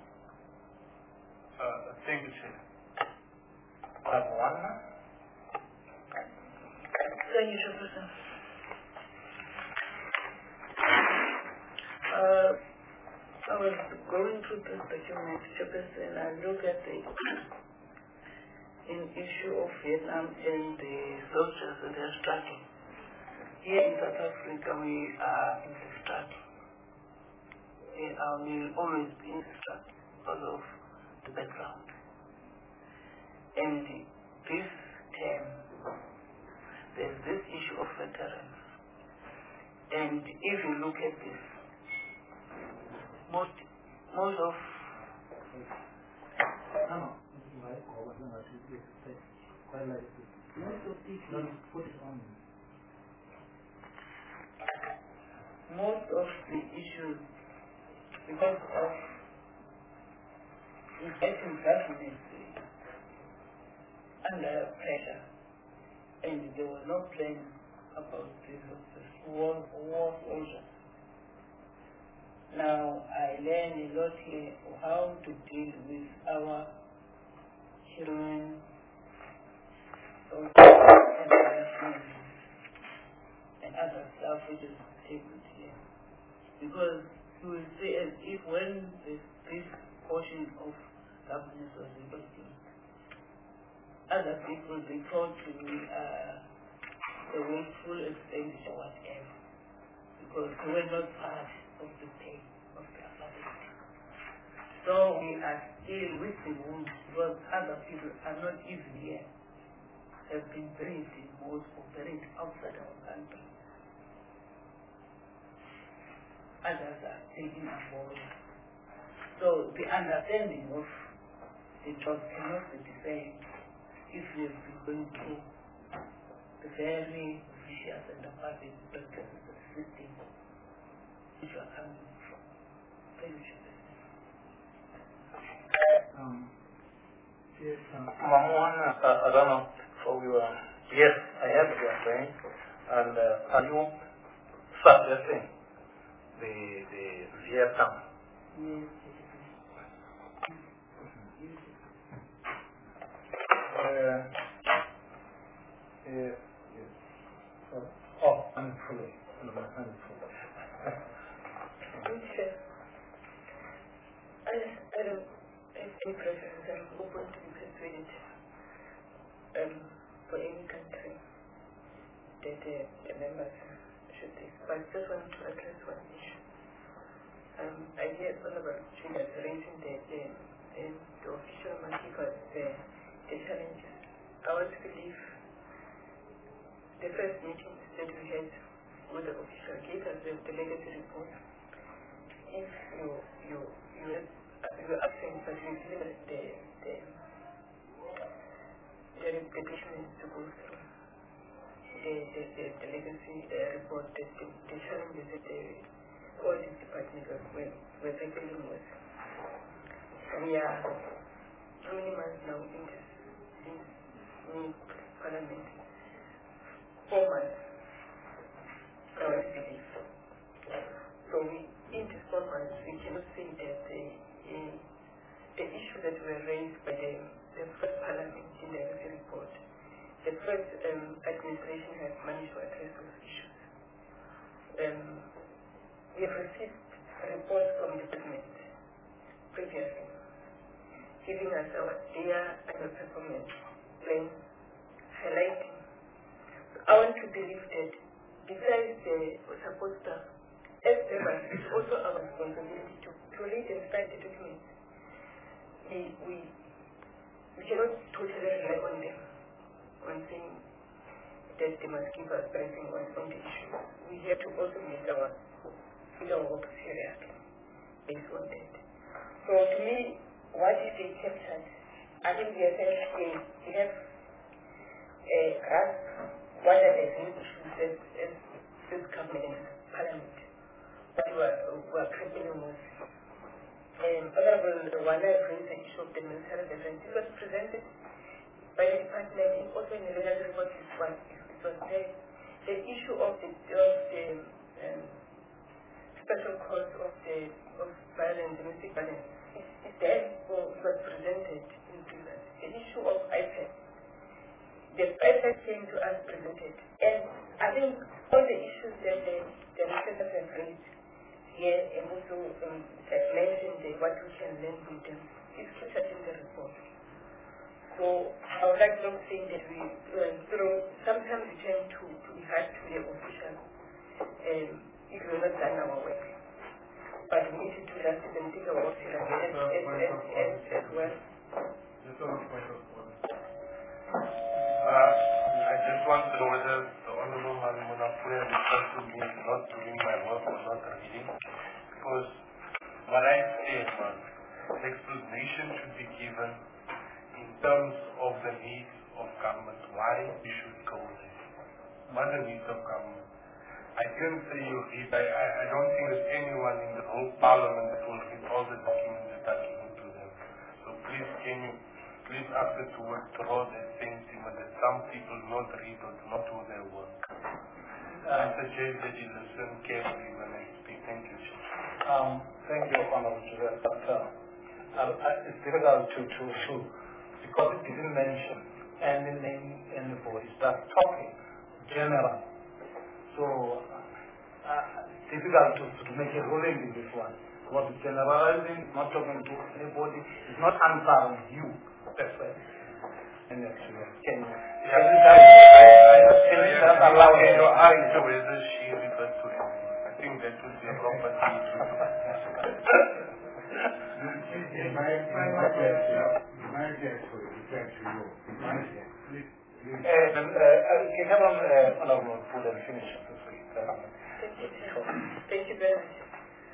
Thank you, Chair. Thank you, Chairperson. I was going through this document, Chairperson, and I look at the issue of Vietnam and the soldiers and their struggling. Here in South Africa, we are in the struggle. We will always be in the struggle because of the background. And this term, there's this issue of veterans. And if you look at this, most of the issues, because of getting government under pressure, and there was no plan about this war soldiers. Now I learned a lot here of how to deal with our children, and other stuff which is tabled here. Because you will say as if when this portion of government was investing, other people they thought to be the wasteful expenditure, whatever, because they were not part of the pay of their salary. So we are still with the wound because other people are not even here, have been bred in both operate outside our country. Others are taking on board. So the understanding of the job cannot be the same if we have been going through the very vicious and apathic practices of the system which are coming from. Thank you. Yes, I don't know. So yes, I have what you are saying. And are you suggesting the Vietnam? Yes. Yes. Oh, I'm fully. Okay. I don't have any preference. I'm open to be persuaded for any country that the members should take. But I just want to address one issue. I hear Honorable Chinas raising the official Masikas, the challenges. I want to believe the first meeting that we had with the official gave us the legacy report. If you were absent, but you delivered the repetition to go through the legacy report, the challenges that all these departments were dealing with. We are how many months now in this new parliament? 4 months, I believe. So in these 4 months, we cannot say that the issue that were raised by the first parliament in the legacy report, the first administration has managed to address those issues. We have received reports from the government previously, giving us our year underperformance plan, highlighting. I want to believe that besides the support staff, as members, it's also our responsibility to read and cite the documents. We cannot totally rely on them on saying that they must give us briefing on the issue. We have to also make our work seriously based on that. So to me, what is the caption? I think we have grasped what are the main issues as this government and parliament that we are grappling with. Honorable Wana raised the issue of the ministerial difference. It was presented by the department, also in the legal report. It was the issue of the special cause of violence, domestic violence. It was presented in previous. The issue of IPAD. The IPAD came to us presented, and I think all the issues that the legislators have raised here, and also have mentioned what we can learn from them, is captured in the report. So I would like to say that we sometimes we tend to be hard to the official if we have not done our work. But we need to do that and think about it as well. I just want to know whether the Honorable Munafure refers to me not doing my work or not reading. Because what I said was the explanation should be given in terms of the needs of government, why we should go there. What are the needs of government? I didn't say you read. I don't think there's anyone in the whole parliament that will read all the documents that are given to them. So please, can you please ask them to withdraw that sentiment that some people not read or do not do their work. I suggest that you listen carefully when I speak. Thank you. Thank you, Honorable Julius. But it's difficult to because it didn't mention any name, anybody. Start talking general. So it's difficult to make a ruling in this one. What is generalizing, not talking to anybody, is not answering you. That's right. And actually, can you allow your answer whether she refers to anyone? I think that would be a proper thing to do. Come on, Honorable Food and finish this week. Thank you very much.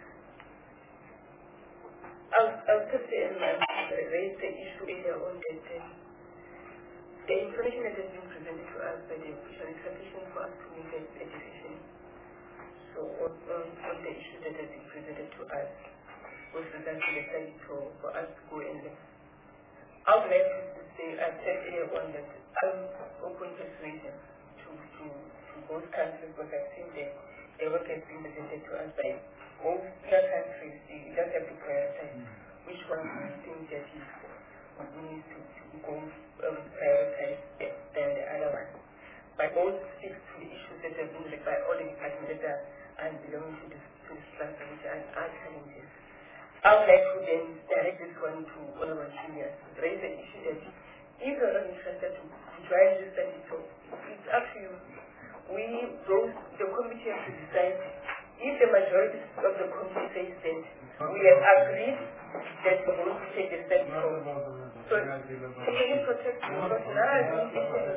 I'll just say and raise the issue earlier on that the information that has been presented to us by the official is sufficient for us to make a decision. So on the issue that has been presented to us with regard to the study for us to go in there. I would like to say, I said earlier on that I'm open persuasion to both countries because I've seen the work has been presented to us by both countries. You just have to prioritize which one you think that we need to go prioritize than the other one. But both speak to the issues that have been raised by all the departments that are belonging to this cluster, which are challenges. I would like to then direct this one to Honorable Julius, raise the issue that if you're not interested to join this study, so it's up to you. The committee has to decide. If the majority of the committee says that we have agreed that we're going to take the study forward. So, can you protect me? Because now I think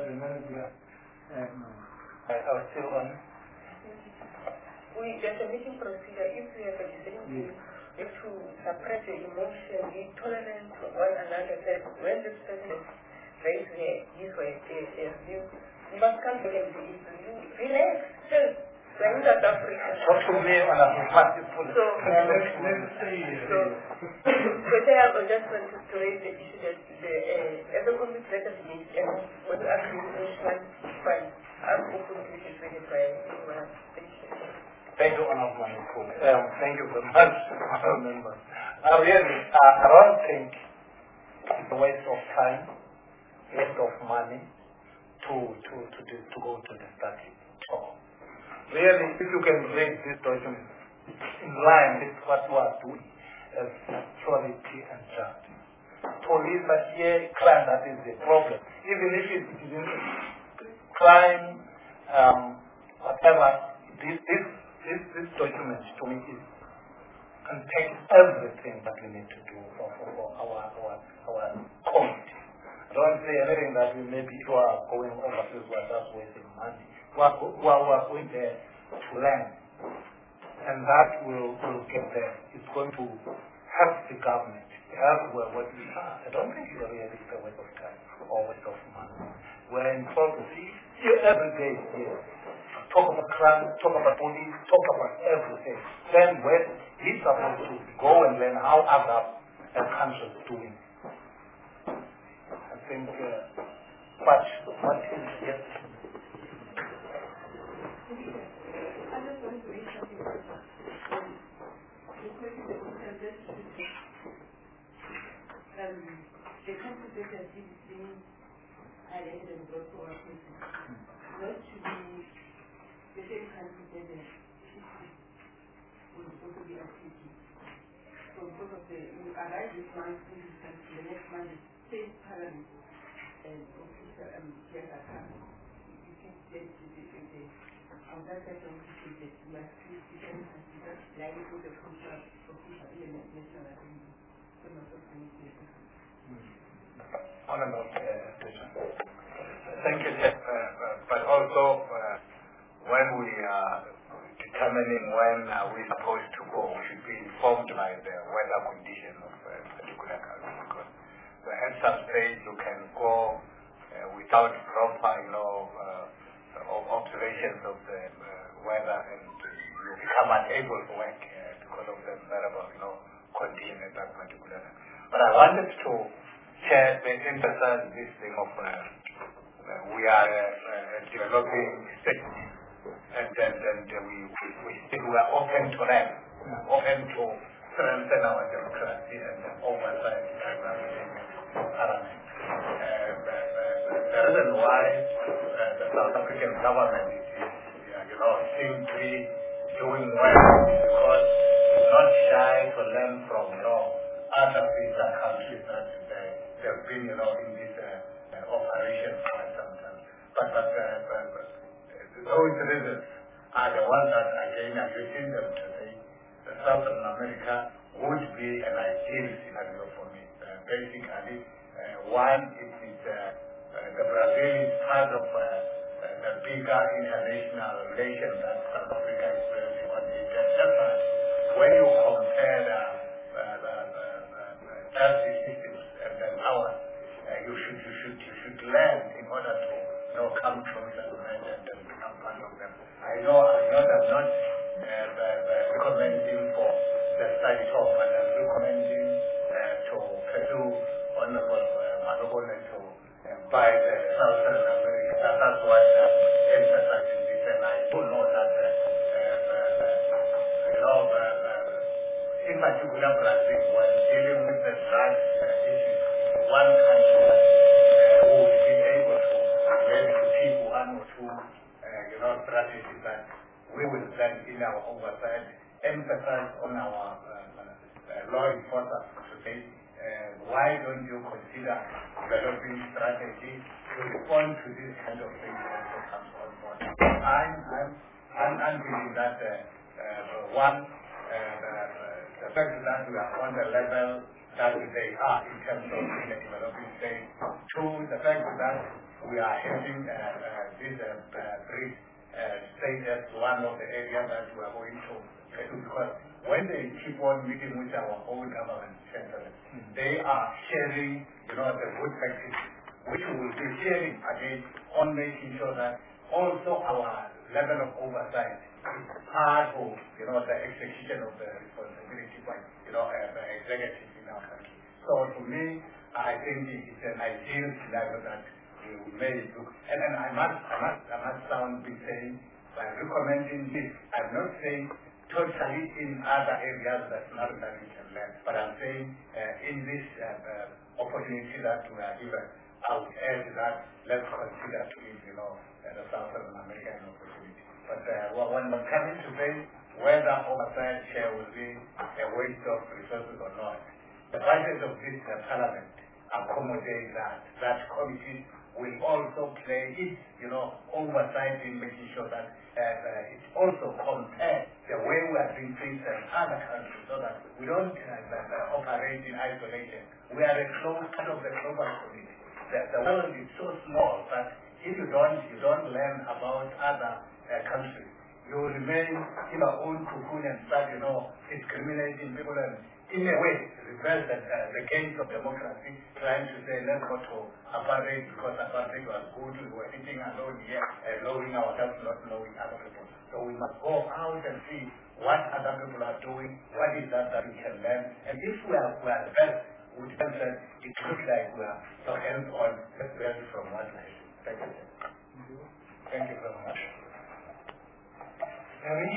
I was still on. There's a meeting procedure. If we have a decision to suppress the emotion, be tolerant to one another, that when this person is raised his way, you must come to him and you relax, chill. Like South Africa. What to me on a practical. So they have just want to raise the issue that every community letter is and what actually is one fine. I'm open to it really fine. Thank you, Honorable Manipu. Thank you very much, Honorable Members. Really, I don't think it's a waste of time, waste of money to go to the study. So, really, if you can bring this document in line with what you are doing as authority and justice. Police are here, crime, that is the problem. Even if it is crime, whatever, this document to me contains everything that we need to do for our community. I don't say anything that we maybe you are going overseas, we are just wasting money. We are going there to learn, and that will get there. It's going to help the government everywhere where we are. I don't think it's really a waste of time or waste of money. We're in policy every day here. Talk about crime, talk about police, talk about everything. Then when he's supposed to go and learn how other countries are doing. I think what is yes. The countries that have been highlighted and brought to our attention, not to be the same countries that the will also be activity. So because of you arrive this month in this country, the next month is state parliament and official yes are coming. You think that on that side of the state that we are still different countries like it was the official in the national assembly. So not of the Thank you, Jeff. But also, when we are determining when we're supposed to go, we should be informed by the weather condition of a particular country. Because at some stage you can go without proper, observations of the weather, and you become unable to work because of the variable, condition at that particular time. But I wanted to emphasize this thing of we are developing states, and we are open to them, open to strengthen our democracy and oversight parliament. The reason why the South African government seems to be doing well is because it's not shy to learn from other countries that they've been in this operation for quite some time. But those reasons are the ones that again are using them to say that Southern America would be an ideal scenario for me. basically. One, it is the Brazil is part of the bigger international relation that South Africa is building on the international. When you compare the justice systems and then ours, you should learn in order to come from settlement and then become part of them. I know I'm not recommending for the study talk, but I'm recommending to pursue Honorable Malobole to buy the Southern America. That's what emphasizes this, and I do know that in particular Brazil, when dealing with the drug issues, one country who would be able to maybe to pick one or two strategies that we will then in our oversight emphasize on our law enforcement to say, why don't you consider developing strategies to respond to this kind of thing also comes on board. I'm feeling that one, the fact that we are on the level that they are in terms of being a developing state. Two, the fact that we are having this brief state as one of the areas that we are going to because when they keep on meeting with our own government centers, they are sharing, the good practices, which we will be sharing again on making sure that also our level of oversight is part of, the execution of the responsibility by, the executive in our country. So to me, I think it's an ideal scenario that we may look. And then I must sound be saying, by recommending this, I'm not saying totally in other areas that's not that we can learn, but I'm saying in this opportunity that we are given, I would add that let's consider to it, the Southern American opportunity. But when we're coming to say whether oversight share will be a waste of resources or not, the budget of this parliament accommodate that committee will also play its, oversight in making sure that it also compares the way we are doing things in other countries so that we don't operate in isolation. We are a close part of the global community. The world is so small that if you don't learn about other countries, you will remain in your own cocoon and start, discriminating people and in a way reverse the gains of democracy, trying to say let's go to apartheid because apartheid was good, we were sitting alone here and knowing ourselves, not knowing other people. So we must go out and see what other people are doing, what is that we can learn, and if we are the best, we can say it looks like we are so hands-on, let's learn from what we do. Thank you. Thank you very much. Mary?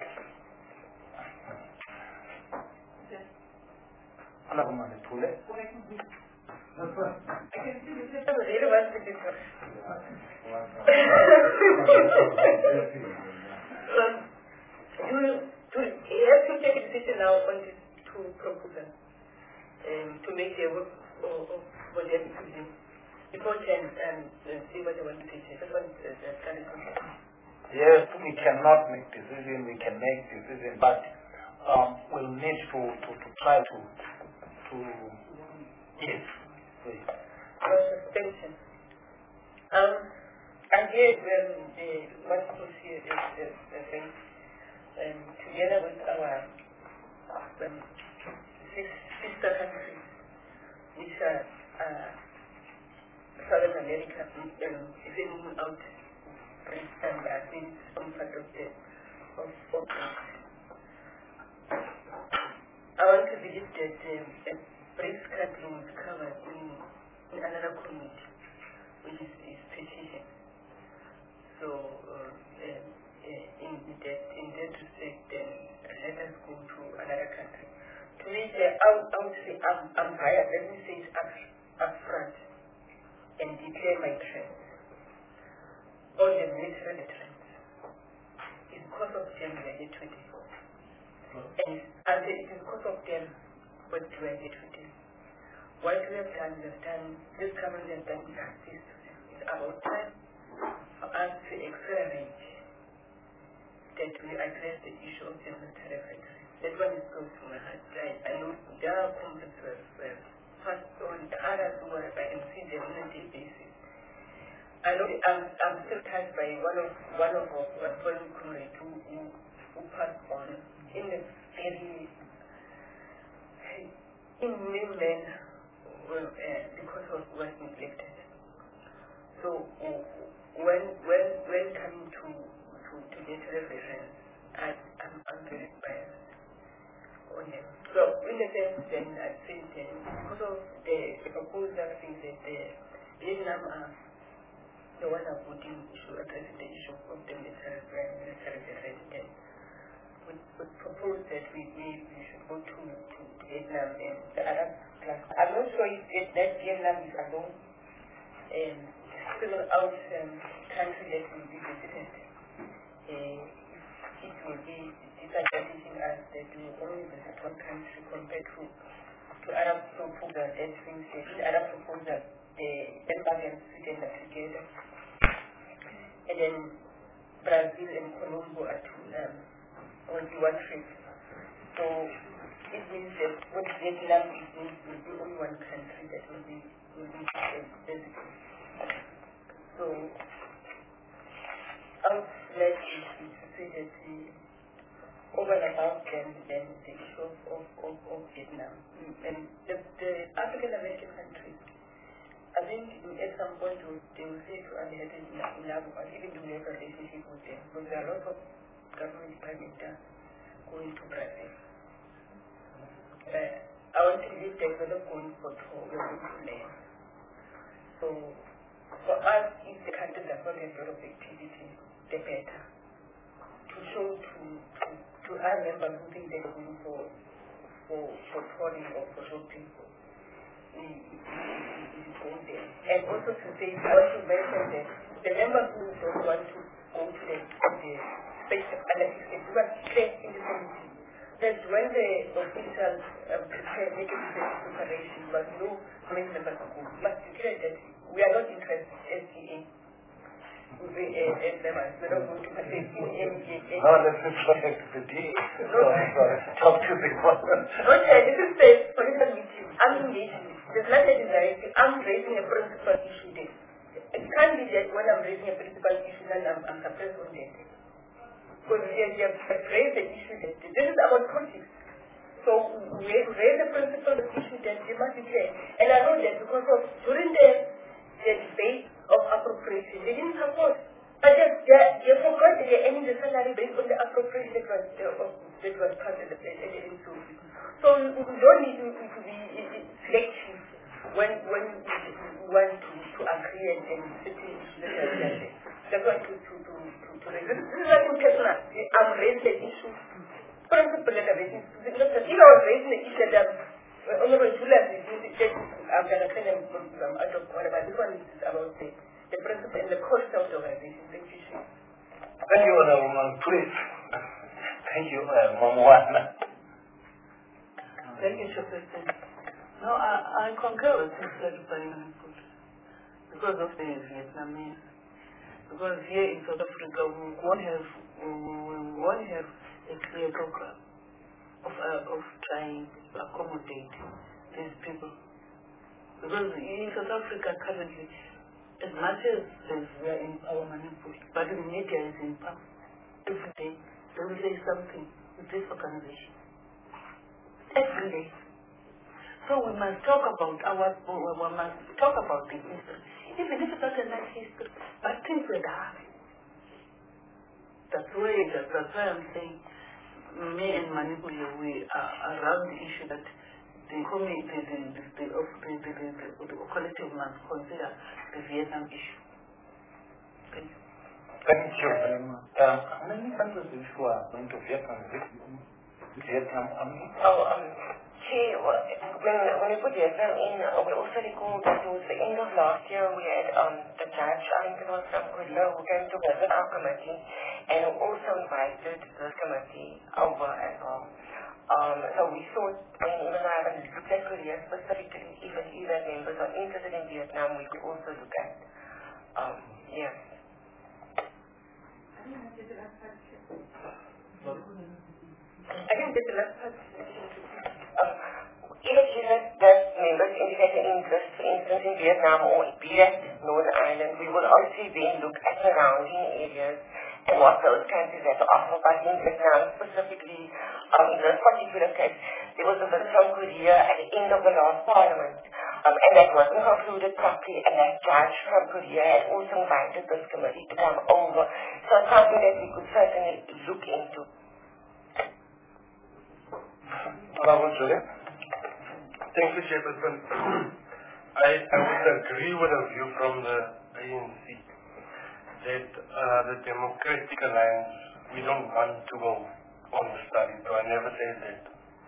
Honorable Manipule. That's right. I can see this is really well to differ. You have to take a decision now on these two proposals to make a work of what they have to do. Before 10 and see what they want to teach. That's what yes, we cannot make decisions, we can make decisions, but we'll need to try to yes, please. Suspension. I hear what was here is thing, together with our sister countries, which are Southern America, even out, and I think some part of the I want to believe that a brief country will cover in another community, which is petition. So in that respect, let us go to another country. To me, I would say I'm biased. Let me say it up front and declare my trends. All the military trends. It's because of them we are here today. And it is because of them what we are here today. What we have done, this government has done justice to them. It's about time for us to accelerate that we address the issue of the military factory. That one is close to my heart. I know there are conferences where passed on the others who were by and see them on a daily basis. I know I'm still touched by one of our fellow colleagues who passed on in a very inhumane manner because of was neglected. So when coming to get reference, I'm very biased on them. So in a sense, then I think because of the proposal, things that the Vietnam are the one are putting issue addressing the issue of the military resident. Would propose that we should go to Vietnam and the Arab class. I'm not sure if that Vietnam is alone and still out country that will be visited. It will be disadvantaging us that we only visit one country compared to Arab proposal that things in Arab proposal the Denmark and Sweden are together. And then Brazil and Colombo are only one trip. So it means that what Vietnam will be only one country that will be visited. So I would like to say that over and above then the issue of Vietnam and the African American countries, I think at some point they will say to us that in Abu even do we have a relationship with them, because there are lots of government departments going to Brazil. I want to believe that we're not going for tour, we're going to learn. So for us, if the countries are not a lot of activity, the better. To show to our members who think they're going for touring or for shopping. And also to say, I want to mention that the members who don't want to go to the special analytics, it was clear in the committee that when the officials make a preparation, but no members go, but declare that we are not interested in SCA. We're not going to participate in any. No, this is for the day. Talk to the one. Okay, this is the political meeting. I'm engaging. The method is directive. I'm raising a principal issue there. It can't be that when I'm raising a principal issue, then I'm suppressed on that. Because we have raised the issue that this is about politics. So we raise the principal issue that they must be clear. And I know that because of during the debate of appropriation, they didn't support. But they forgot that they're ending the salary based on the appropriation that was passed at the NSO. So we don't need to be selective when we want to agree and certain issues that are there. That's why to raise. This is nothing personal. I'm raising the issue. Principle that I'm raising. If I was raising the issue that Honorable Julia is I'm going to send them out of order, but this one is about the principle and the cost of the organization. Thank you. Thank you, Honorable. Please. Thank you, Mamwana. Thank you, Chairperson. No, I concur with you clarifying input because of the Vietnamese. Because here in South Africa, we won't have a clear program of trying to accommodate these people. Because in South Africa currently, as much as we are in our manipulation, but the media is in power. Every day, they will say something with this organization. Every day. So we must talk about the history. Even if it's not a nice history, but things were happening. That's why I'm saying me and Manipuli, we are around the issue that the collective must consider the Vietnam issue. Thank you. Thank you very much. How many countries who are going to Vietnam? Chair, when we put Vietnam in, we also recall that towards the end of last year we had the judge, I think it was from Korea, who came to visit our committee and also invited this committee over as well. So we thought, even though I haven't looked at Korea specifically, even if that members are interested in Vietnam, we could also look at, yeah. I didn't get the last part. It is that members indicate an interest, for instance, in Vietnam or be that Northern Ireland, we will obviously then look at surrounding areas and what those countries have to offer. But in Vietnam specifically, in this particular case, there was a visit from Korea at the end of the last parliament, and that wasn't concluded properly, and that judge from Korea had also invited this committee to come over. So it's something that we could certainly look into. Thank you, Chairperson. I would agree with a view from the ANC that the Democratic Alliance, we don't want to go on the study, so I never said that.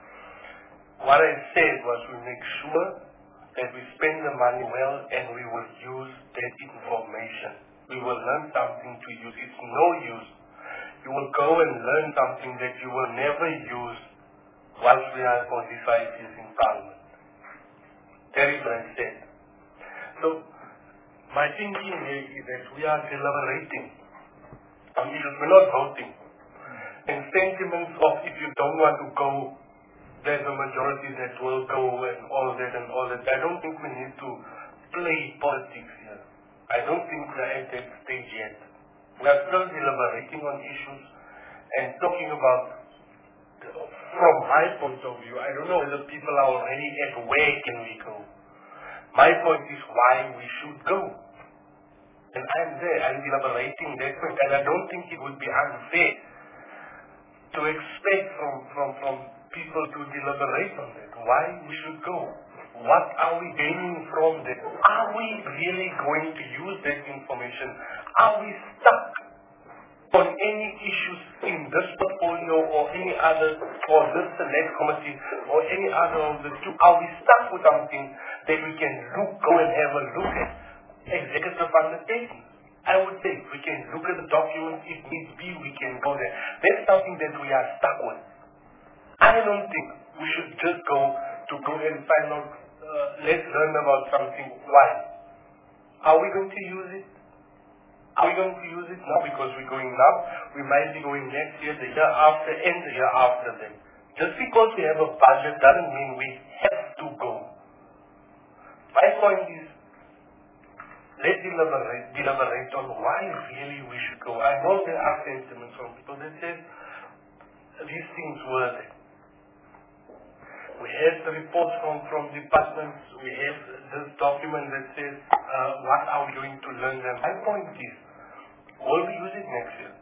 What I said was we make sure that we spend the money well and we will use that information. We will learn something to use. It's no use. You will go and learn something that you will never use once we are 45 years in Parliament. That is what I said. So, my thinking here is that we are deliberating on issues. We're not voting. And sentiments of if you don't want to go, there's a majority that will go and all that and all that. I don't think we need to play politics here. I don't think we're at that stage yet. We are still deliberating on issues and talking about, from my point of view, I don't know whether people are already at where can we go. My point is why we should go. And I'm there, I'm deliberating that point, and I don't think it would be unfair to expect from people to deliberate on that, why we should go. What are we gaining from that? Are we really going to use that information? Are we stuck on any issues in this portfolio or any other, or this select committee or any other of the two? Are we stuck with something that we can go and have a look at? Executive undertaking. I would say we can look at the documents, if needs be, we can go there. That's something that we are stuck with. I don't think we should just go and find out, let's learn about something. Why? Are we going to use it? Are we going to use it now because we're going now? We might be going next year, the year after, and the year after that. Just because we have a budget doesn't mean we have to go. My point is, let's deliberate on why really we should go. I know there are sentiments from people that say these things were there. We have the reports from departments. We have this document that says what are we going to learn them. My point is, will we use it next year?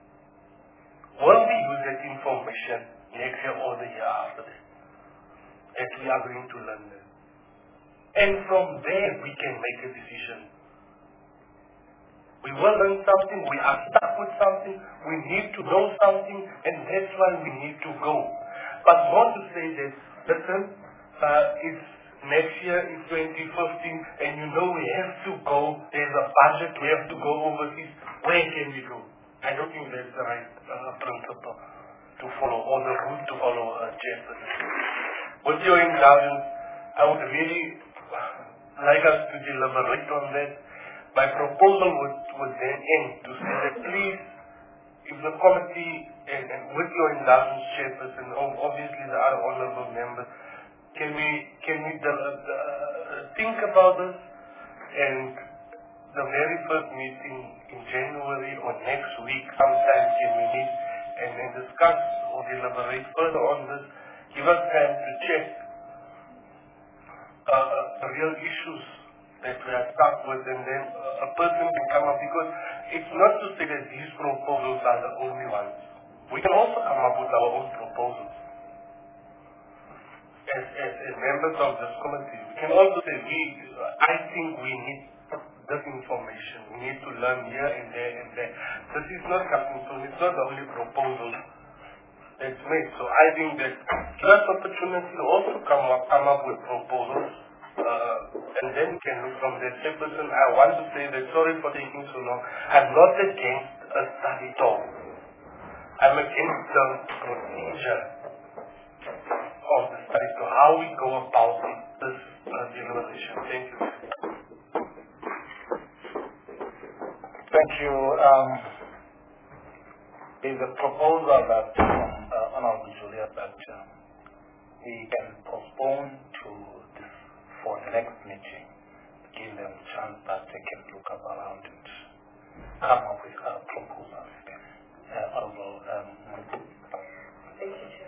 Will we use that information next year or the year after that? That we are going to learn them. And from there we can make a decision. We will learn something, we are stuck with something, we need to know something, and that's why we need to go. But not to say that, listen, it's next year, it's 2015, and you know we have to go, there's a budget, we have to go overseas. Where can we go? I don't think that's the right principle to follow, or the route to follow, Chairperson. With your indulgence, I would really like us to deliberate on that. My proposal would then end to say that please, if the committee, and with your indulgence, Chairperson, obviously the other honorable members, can we think about this, and the very first meeting in January or next week sometime can we meet and discuss or deliberate further on this, give us time to check the real issues that we are stuck with, and then a person can come up, because it's not to say that these proposals are the only ones. We can also come up with our own proposals. As members of this committee, we can also say, I think we need this information. We need to learn here and there and there. This is not coming soon. It's not the only proposal that's made. So I think that give us opportunity to also come up with proposals. And then we can look from that. Chairperson, I want to say that sorry for taking so long. I'm not against a study at all. I'm against the procedure of the study, so how we go about this deliberation. Thank you. Thank you. There's a proposal that Honorable Julia that we can postpone to this for the next meeting, give them a chance that they can look up around and come up with proposals. Honorable Thank you, Chair.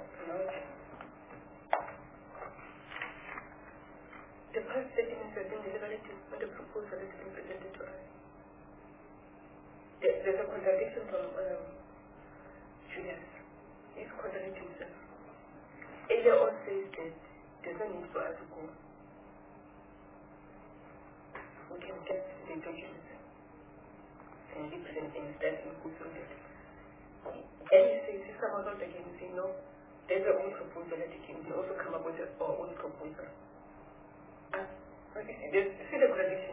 The past statements have been delivered on the proposal that has been presented to us. There's a contradiction from Julius. He's contradicting himself. Earlier on says that there's no need for us to go. We can get the documents and represent things that included. Then he says, he comes out again and says, no, there's our own proposal that he can also come up with our own proposal. There's still a contradiction.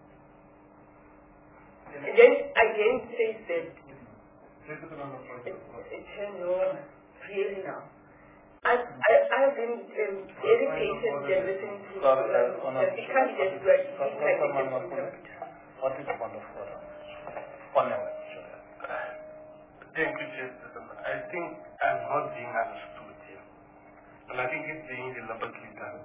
And then again says that really now. I've been very patient and listening to the candidates who are what is the point of order? 1 hour. Thank you, Chairperson. I think I'm not being understood here. And I think it's being deliberately done.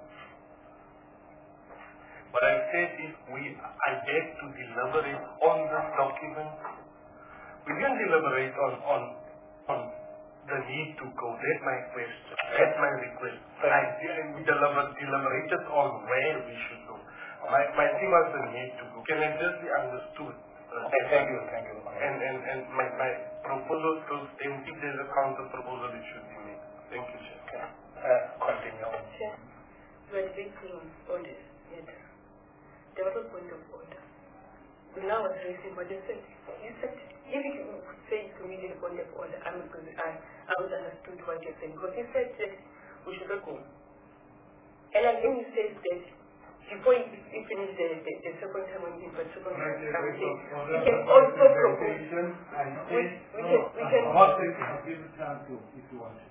What I said is I beg to deliberate on this document. We didn't deliberate on the need to go. That's my question. That's my request. We deliberated on where we should go. My thing was the need to go. Can I just be understood? Thank you. And my proposal to them, if there's a counter proposal, it should be made. Thank you, Chair. Continue. Chair, you are debating on this. There was a point of order. We now are raising what you said. You said, if you could say to me the point of order, I would understood what you said. Because you said that we should not go. And again you said that before you finish the second time when you give a second time, you can also propose. We can give a chance to, if you want.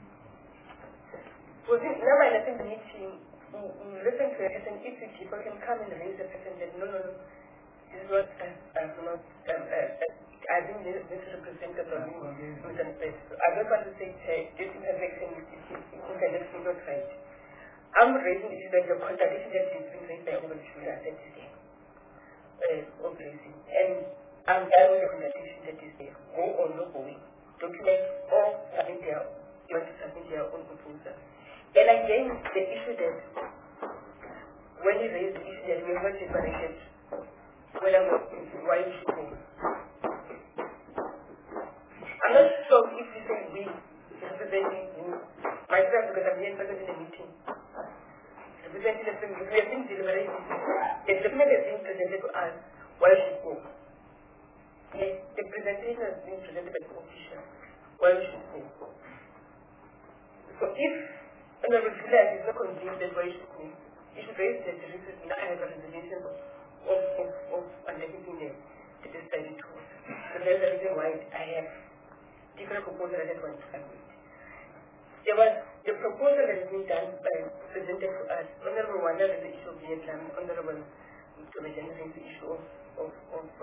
Was it never in the meeting? We listen to a person, if people can come and raise a person, then no, this is what I think this representative of misunderstood. I don't want to say this intervention is not right. I'm raising this that the contradiction that is being raised by everybody should have said is there. Obviously. And I'm done with the contradiction that is there. Go or no going. Document or submit their own proposal. And again, the issue that when you raise the issue that we have not separated why we should go. I'm not sure if you say we representing you myself because I'm here present in the meeting. Representing the thing, we have been deliberating. The document has been presented to us why we should go. Yes, the presentation has been presented by the official why we should go. So if Honorable Julius is not convinced that why you should go, you should raise the reason now I have a reservation of undertaking the study tool. So that's the reason why I have different proposals that I want to submit. There was the proposal that has been done presented to us. Honorable Wanda is the issue of Vietnam, Honorable Commission is the issue of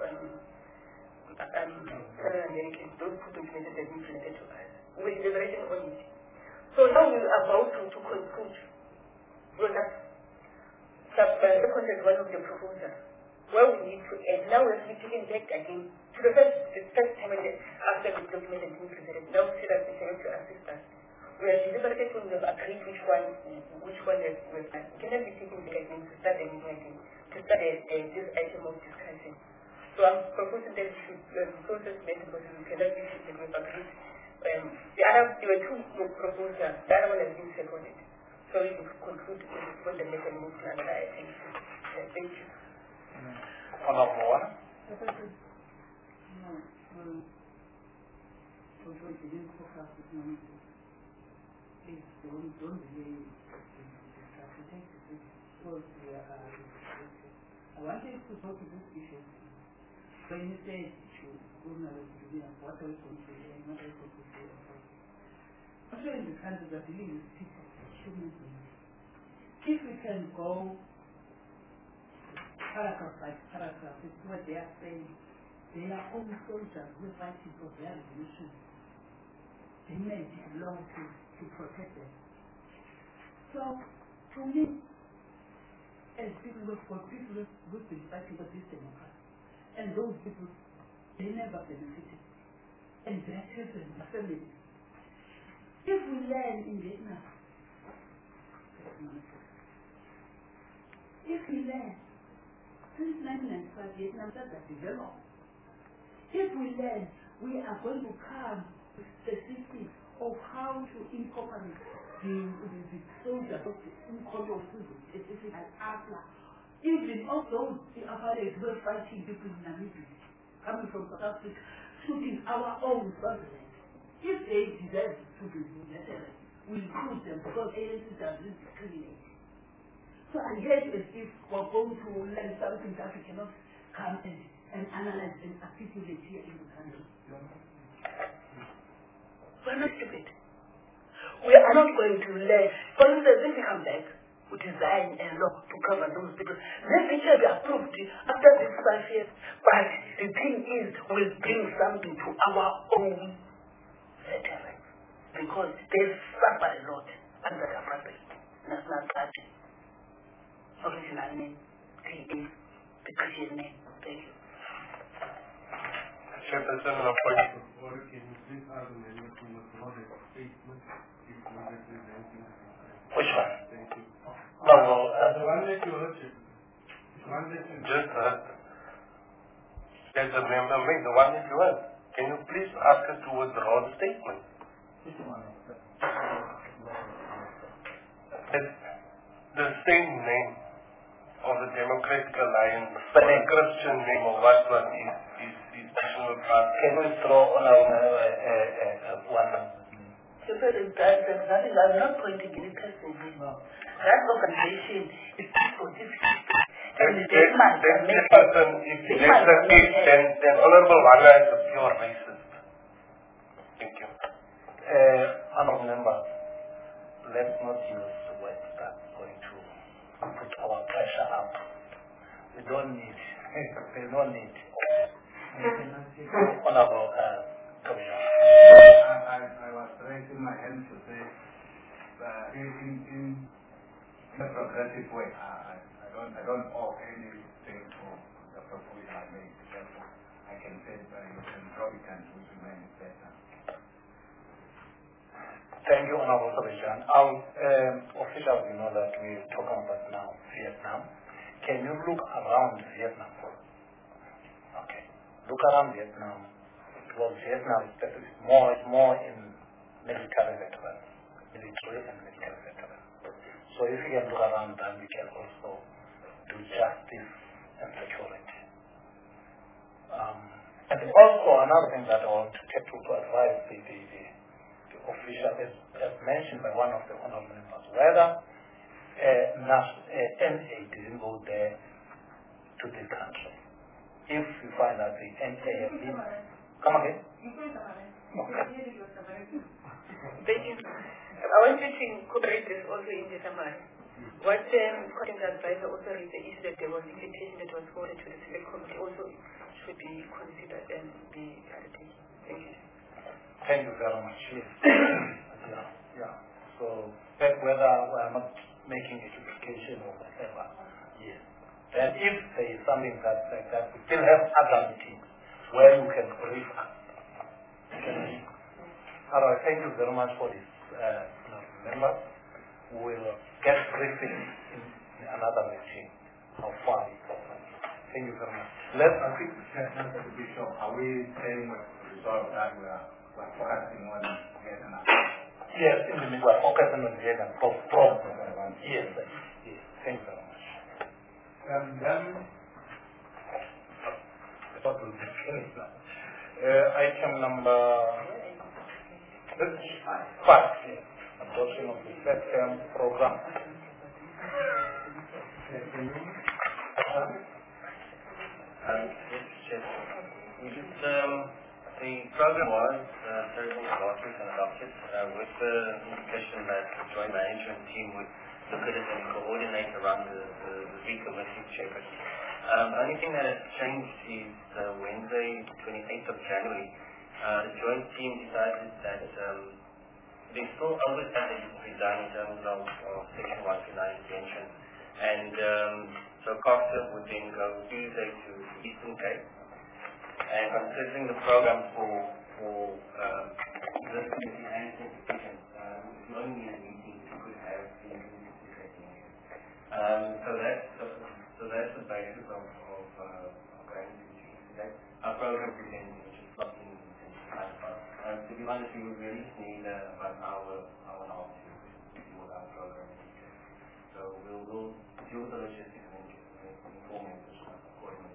Americans, those two documents that have been presented to us. We're deliberating on it. So now we are about to conclude. The content one of the proposal. Where we need to end. Now we're taking back again to the first time after the document has been presented. Now we see that we have to assist us. We are deliberating when we have agreed which one has been done. We cannot be taking back again to start the meeting again, to start this item of discussion. So I'm proposing that we should process because we cannot be taking back agreed. There were two proposals. The other one has been seconded. So we will conclude when the matter moves to another item. Thank you. Honorable One. I wanted to talk to this issue. When you say what are we going to do and what are we going to do? Also in the countries that dealing with people, human beings. If we can go paragraph by paragraph, it's what they are saying. They are own soldiers who are fighting for their revolution. They may belong to protect them. So, to me, and people who've been fighting for this democracy. And those people, they never benefited. And their children, their families. If we learn in Vietnam, if we learn, since 1995, Vietnam has developed. If we learn, we are going to come with statistics of how to incorporate the soldiers of the Incoyo civil, specifically like AFLA. Even of those, the AFLA were fighting people in Namibia, coming from South Africa, shooting our own president. If they deserve to be veterans, we include them because ANC doesn't discriminate. So I get as if we're going to learn something that we cannot come and analyze and articulate here in the country. We're not stupid. We are not going to learn. For instance, if we come back, we design a law to cover those people. Let it shall be approved after these 5 years. But the thing is, we'll bring something to our own veterans. Because they suffer a lot under the apartheid National Party. Original name, TA, the Christian name. Thank you. Chairperson, on a point of order, can you please add an amendment to the project statement if you representing? Which one? Thank you. No, well, the one that you heard, one that you just heard, there's a member made, the one that you heard. Can you please ask us to withdraw the statement? which one? It's the same name of the Democratic Alliance, But the Christian name of what was is National Party. Can we throw on our one? So I'm not pointing any person. That organization is for this people. And they must make Chairperson, if that's the case, then Honorable Wanda is a pure racist. Thank you. Honorable member, let's not use the word that's going to put our pressure up. We don't need, there's no need. Honorable Commissioner. I was raising my hand to say, in a progressive way, I don't owe anything to the proposal I made. Therefore, I can say that you can drop it and we remain better. Thank you, Honorable Commissioner. Officials, you know that we're talking about now Vietnam. Can you look around Vietnam? Okay. Look around Vietnam. Because Vietnam is more in military veterans. Military and military veterans. So if you can look around, then we can also do justice and security. And also another thing that I want to take to advise the official, as mentioned by one of the honorable members, whether NA didn't go there to this country. If you find that the NA has been... Come again? Okay. Thank you. I want you to incorporate this also in the summary. What according to the advisor also raised the issue that there was invitation that was forwarded to the select committee also should be considered and be added. Thank you. Thank you very much. Yes. Yeah. So whether we are not making a duplication or whatever, yes. And if there is something that like that, we still have other meetings where you can brief us. All right. Thank you very much for this. Remember, we will get briefing in another meeting. How far it goes. Thank you very much. Let's agree. To be sure, are we saying with the result that we're focusing on Vietnam? Yes, in the middle, we're focusing on Vietnam. Yes, yes. Thank you very much. Then, item number 5, yes. Adoption of the second program. The program was certainly last week and adopted with the indication that the joint management team would look at it and coordinate around the recommitting chairperson. The only thing that has changed is Wednesday, 28th of January, the joint team decided that they still oversight that you could be done in terms of Section 129 intention. And so COSTA would then go Tuesday to Eastern Cape. And considering the program for this committee and for petitions, it's not only a meeting we could have in the so that's the basis of going to Eastern Cape. Our program presents just not in time. To be honest, we would really need about an hour and a half to deal with our program. So we'll deal with the logistics and inform you accordingly.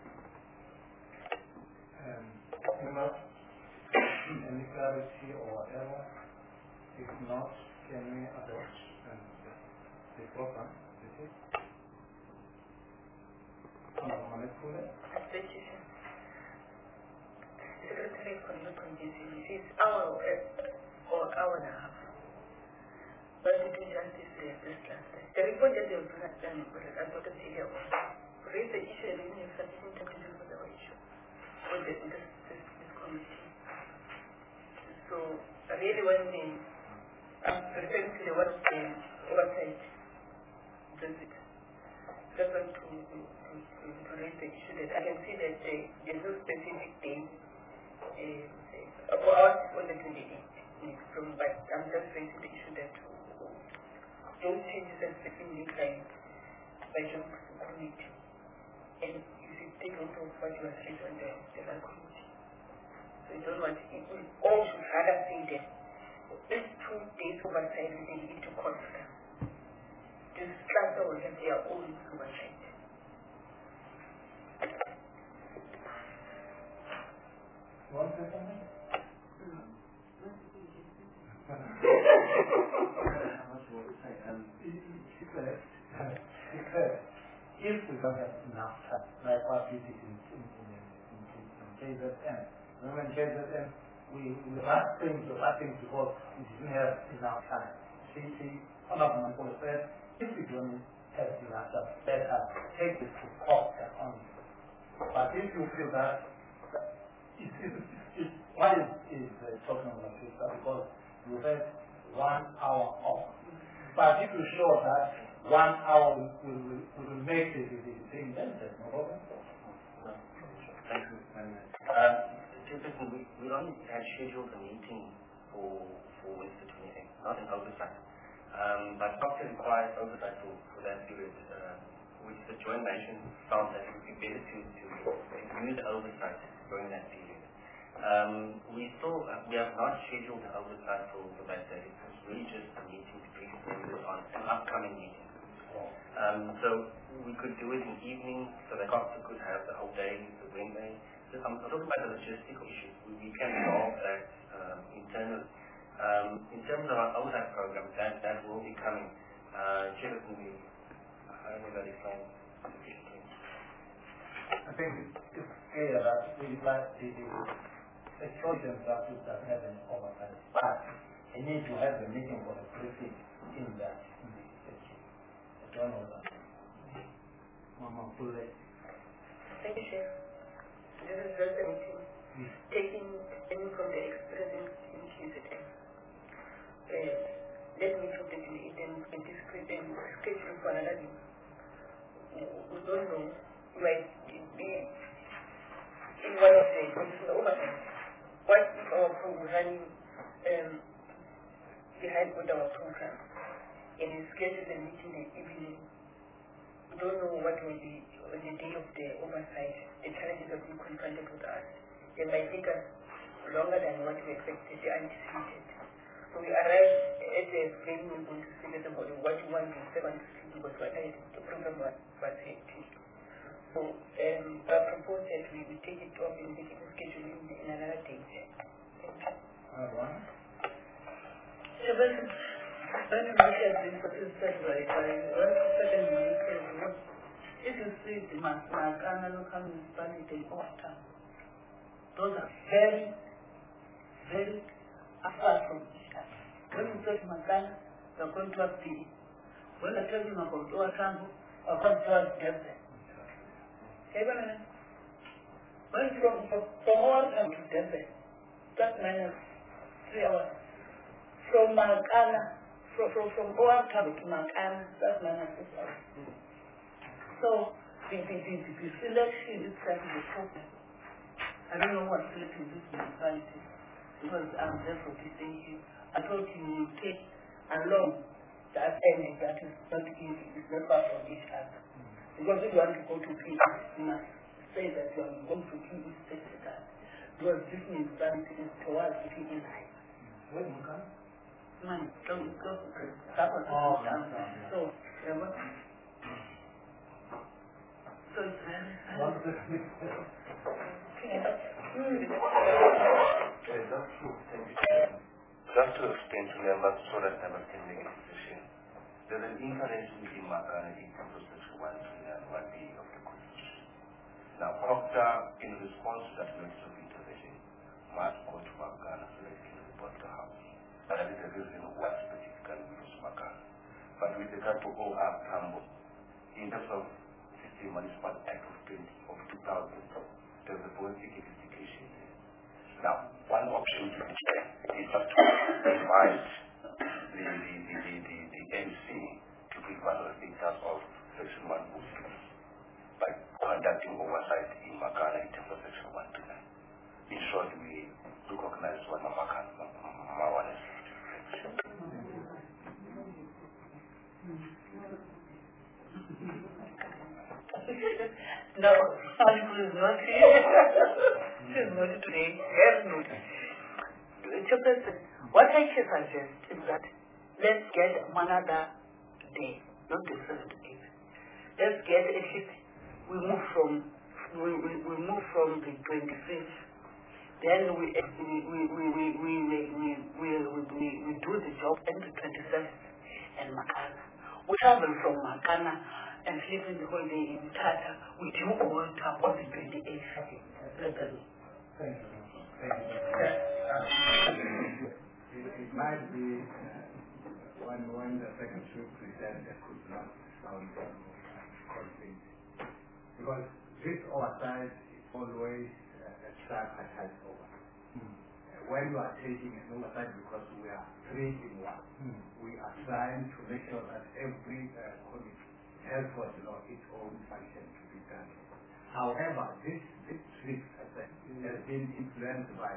Any clarity or whatever? If not, can we adopt the program? Thank you, sir. Secretary for the condition is hour or hour and a half. But it is justice this last time. The report that they will not done for the advocacy here raise the issue and then you have sufficient time to deal with our issue with this committee. So really one thing I'm referring to the one oversight visit. Just want to raise the issue that I can see that there's no specific thing about on the 28th next from, but I'm just raising the issue that those changes are specifically claimed by the committee. And you should take note of what you are saying on the committee. So you don't want it all should rather say that these 2 days oversight we need to consider. This cluster will have their own oversight. One second. If we don't have enough time, like what we did in KZN, when KZN, we asked things because we didn't have enough time. One of my colleagues said, if we don't have enough time, better take this to court on. But if you feel that, why is talking about this? Because you have 1 hour off. But if you show that 1 hour will make the thing, then there's no problem. Thank you. Typically, we only had scheduled a meeting for Wednesday 28th, not an oversight. But COSTA requires oversight for that period, which the Joint Nation found that it would be better to use oversight during that period. We have not scheduled an oversight for that day. It was really just a meeting to brief members on an upcoming meeting. So we could do it in the evening so that COSTA could have the whole day, the Wednesday. So I'm talking about the logistical issues. We can solve that internally. In terms of our OSAT program, that will be coming. Chairman, I don't know that explain sufficiently. I think it's clear that the children's practice doesn't have an oversight, but I need to have a meeting for the briefing in that. I don't know that. Mama, Thank you, Chair. This is just a meeting. Taking from the experience in KZN. Let me talk to you and schedule for another day. We don't know. Might be in one of the conditional oversight. What if our program running behind with our program and we schedule the meeting in the evening? We don't know what will be on the day of the oversight, the challenges that we confronted with us. They might take us longer than what we expected, anticipated. So we arrived at the frame we're going to speak about what we want to say on the street because the program was hectic. So I propose that we take it off and make it schedule in another day. Thank you. When we look at this participant right, if you see the Makana local municipality often, those are very, very apart from each other. When you say Makana, you're going to have P. When I tell you about Oatambo, you're going to have Devon. When from Oatambo to Devon, that's minus 3 hours. From Makana from Oaktabe to Makana, that's my sister. So the selection itself is a problem. I don't know what selection this municipality, because I'm there for this issue. I thought you take along that area that is not easy, it's not far from each other. Because if you want to go to P, you must say that you are going to P specifically. Because this municipality is towards the P line. Where do you come? Man, don't go. That was so, so it's very Just to explain to members so that members can make a decision, there's an intervention within Makana in terms of Section 1 and 1B of the Constitution. Now, Proctor, in response to that notice of intervention, must go to Makana so that it can report to House. And that is the reason why specifically we use Makana. But with regard to OR Tambo, in terms of the Municipal Act of 2000, there's a forensic investigation. Now, one option to check is just to invite the MC to give one of the details of Section 1 Muslims by conducting oversight in Makana in terms of Section 129. In short, we recognize what Mawan is. No, Honorable is not here. She is not today. Yes, not. Chairperson, what I can suggest is that let's get another day, not the 78th. Let's get at least we move from the 25th. Then we do the job on the 27th and Makana. We travel from Makana and live in the whole day in Tata. We do all up on the 28th. Thank you. It might be when the secretary presents it could not sound convincing. Because this oversight is always a tripartite over. When you are taking an oversight, because we are 3 in 1, we are trying to make sure that every committee has got its own function to be done. However, this trip has been influenced by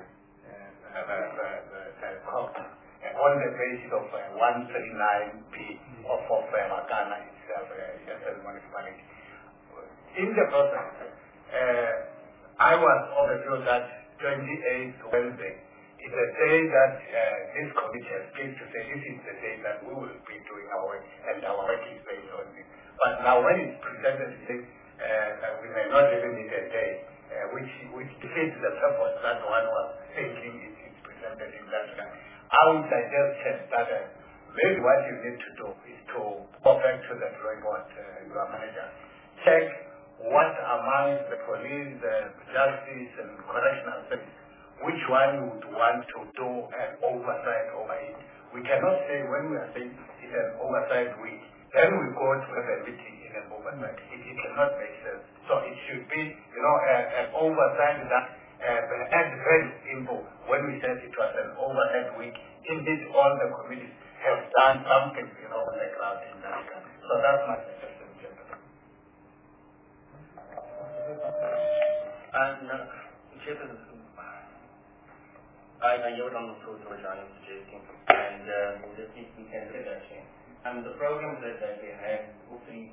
the COP on the basis of 139B of Makana itself, as a municipality. In the process, I was of the view that 28th Wednesday is a day that this committee has picked to say this is the day that we will be doing our work, and our work is based on this. But now when it's presented, we may not even need a day, which defeats the purpose that one was thinking it is presented in that way. I would suggest that maybe what you need to do is to go back to the drawing board, your manager, check what among the police, justice, and correctional service, which one you would want to do an oversight over it. We cannot say when we are saying it's an oversight week, then we go to have a meeting in an oversight. It cannot make sense. So it should be, an oversight that had very simple. When we said it was an oversight week, indeed all the committees have done something, on the ground in that regard. So that's my suggestion, gentlemen. And I yield on the floor to Rajani suggesting, and we'll just see if we can look at that change. The programs that we had, all 3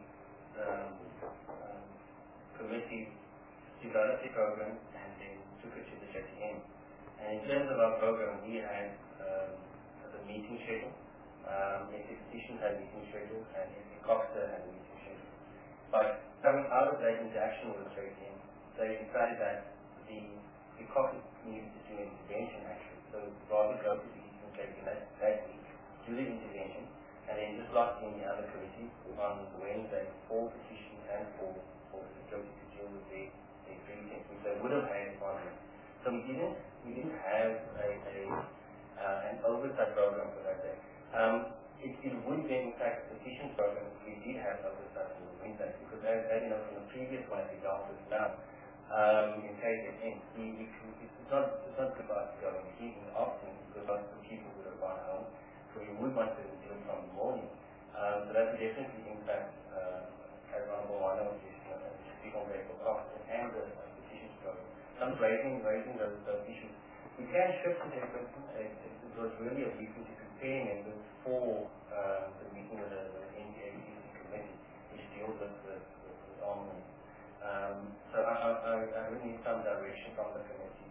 committees developed the program and then took it to the JTM. And in terms of our program, we had the meeting schedule, Petitions had a meeting schedule, and Coxa had a meeting schedule. But coming out of that interaction with the JTM, they decided that the Coxa needed to do an intervention actually. So rather go to the Eastern Cape that week, do the intervention, and then just locked in the other committee on Wednesday for petitions and for the security to deal with their briefings, which they would have had on them. So we didn't have an oversight program for that day. It would be in fact a petitions program if we did have oversight on the Wednesday, because as you know from the previous one we dealt with now, in KZN, it's not good for us to go in the evening often because most of the people would have gone home. So we would want to do it from the morning. So that would definitely impact, as Honorable Wano was speaking on medical costs and the petitions program. Some raising those issues. We can shift to the equipment. It was really a weekly to prepare members for the meeting with the NDAC committee, which deals with armament. So I really need some direction from the committee.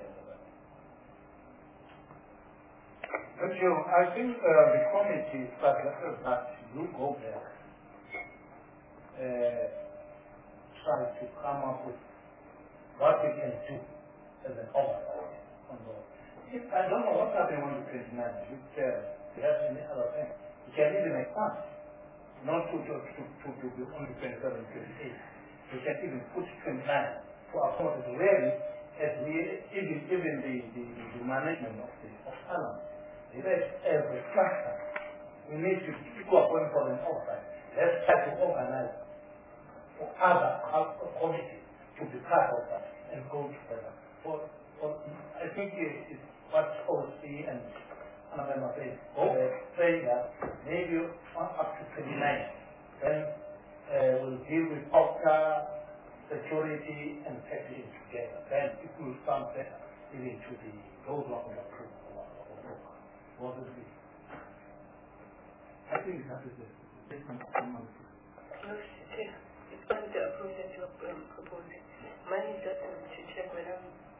Thank you. I think the committee suggested that you go back, try to come up with what we can do as an oversight on those. I don't know what's happening on the 29th. If you have any other thing, you can even expand, not to be on the 27th, 28th. You can even put 29 to accommodate really as we even the management of Parliament. As a structure, we need to go upon for an oversight. Let's try to organize for other committees to be part of that and go together. I think it's what OC and another member saying that maybe up to 29, then we'll deal with culture, security, and safety together. Then it will sound better even to those who are approved. What is it? I think that is it. It's on the approach that you are proposing. Mine is just to check whether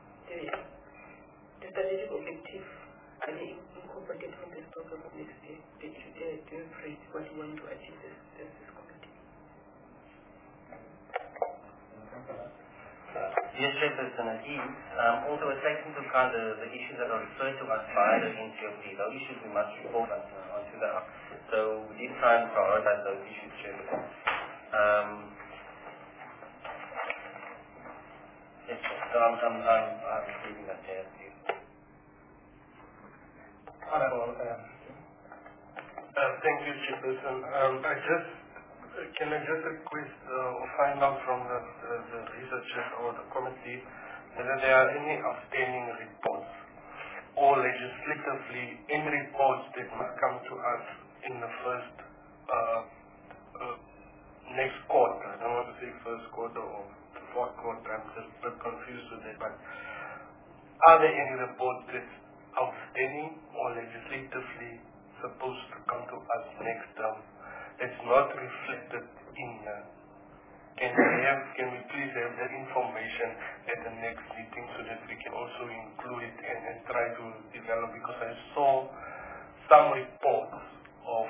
the strategic objective are they incorporated from this program of next year. They do phrase what you want to achieve as this committee. Yes, Chairperson, it is. Also, it takes into account the issues that are referred to us by the NCOP. Those issues we must report onto the House. So we did try and prioritize those issues, Chairperson. Yes, so I'm receiving that, Chair. Thank you, Chairperson. Can I just request or find out from the researchers or the committee whether there are any outstanding reports or legislatively any reports that must come to us in the first next quarter. I don't want to say first quarter or the fourth quarter. I'm just a bit confused with it. But are there any reports that's outstanding or legislatively supposed to come to us next term? It's not reflected in can we please have that information at the next meeting so that we can also include it and try to develop, because I saw some reports of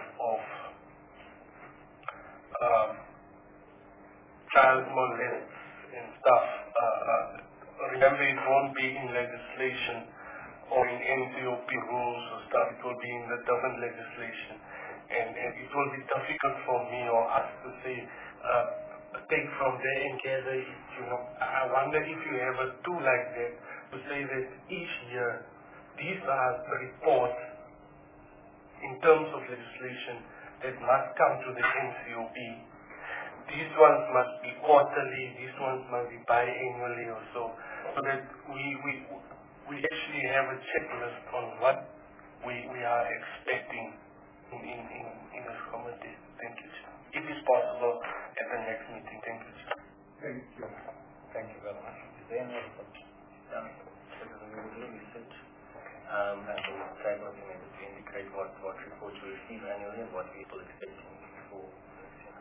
child molest and stuff. Remember, it won't be in legislation or in NCOP rules or stuff. It will be in the different legislation. And it will be difficult for me or us to say, take from there and gather it, I wonder if you have a tool like that to say that each year, these are the reports in terms of legislation that must come to the NCOP. These ones must be quarterly, these ones must be biannually or so that we actually have a checklist on what we are expecting in this committee. Thank you, sir. If it's possible at the next meeting. Thank you, sir. Thank you. Thank you very much. Is there any other question? We will do research and we'll try to indicate what reports we receive annually and what people expecting for this year.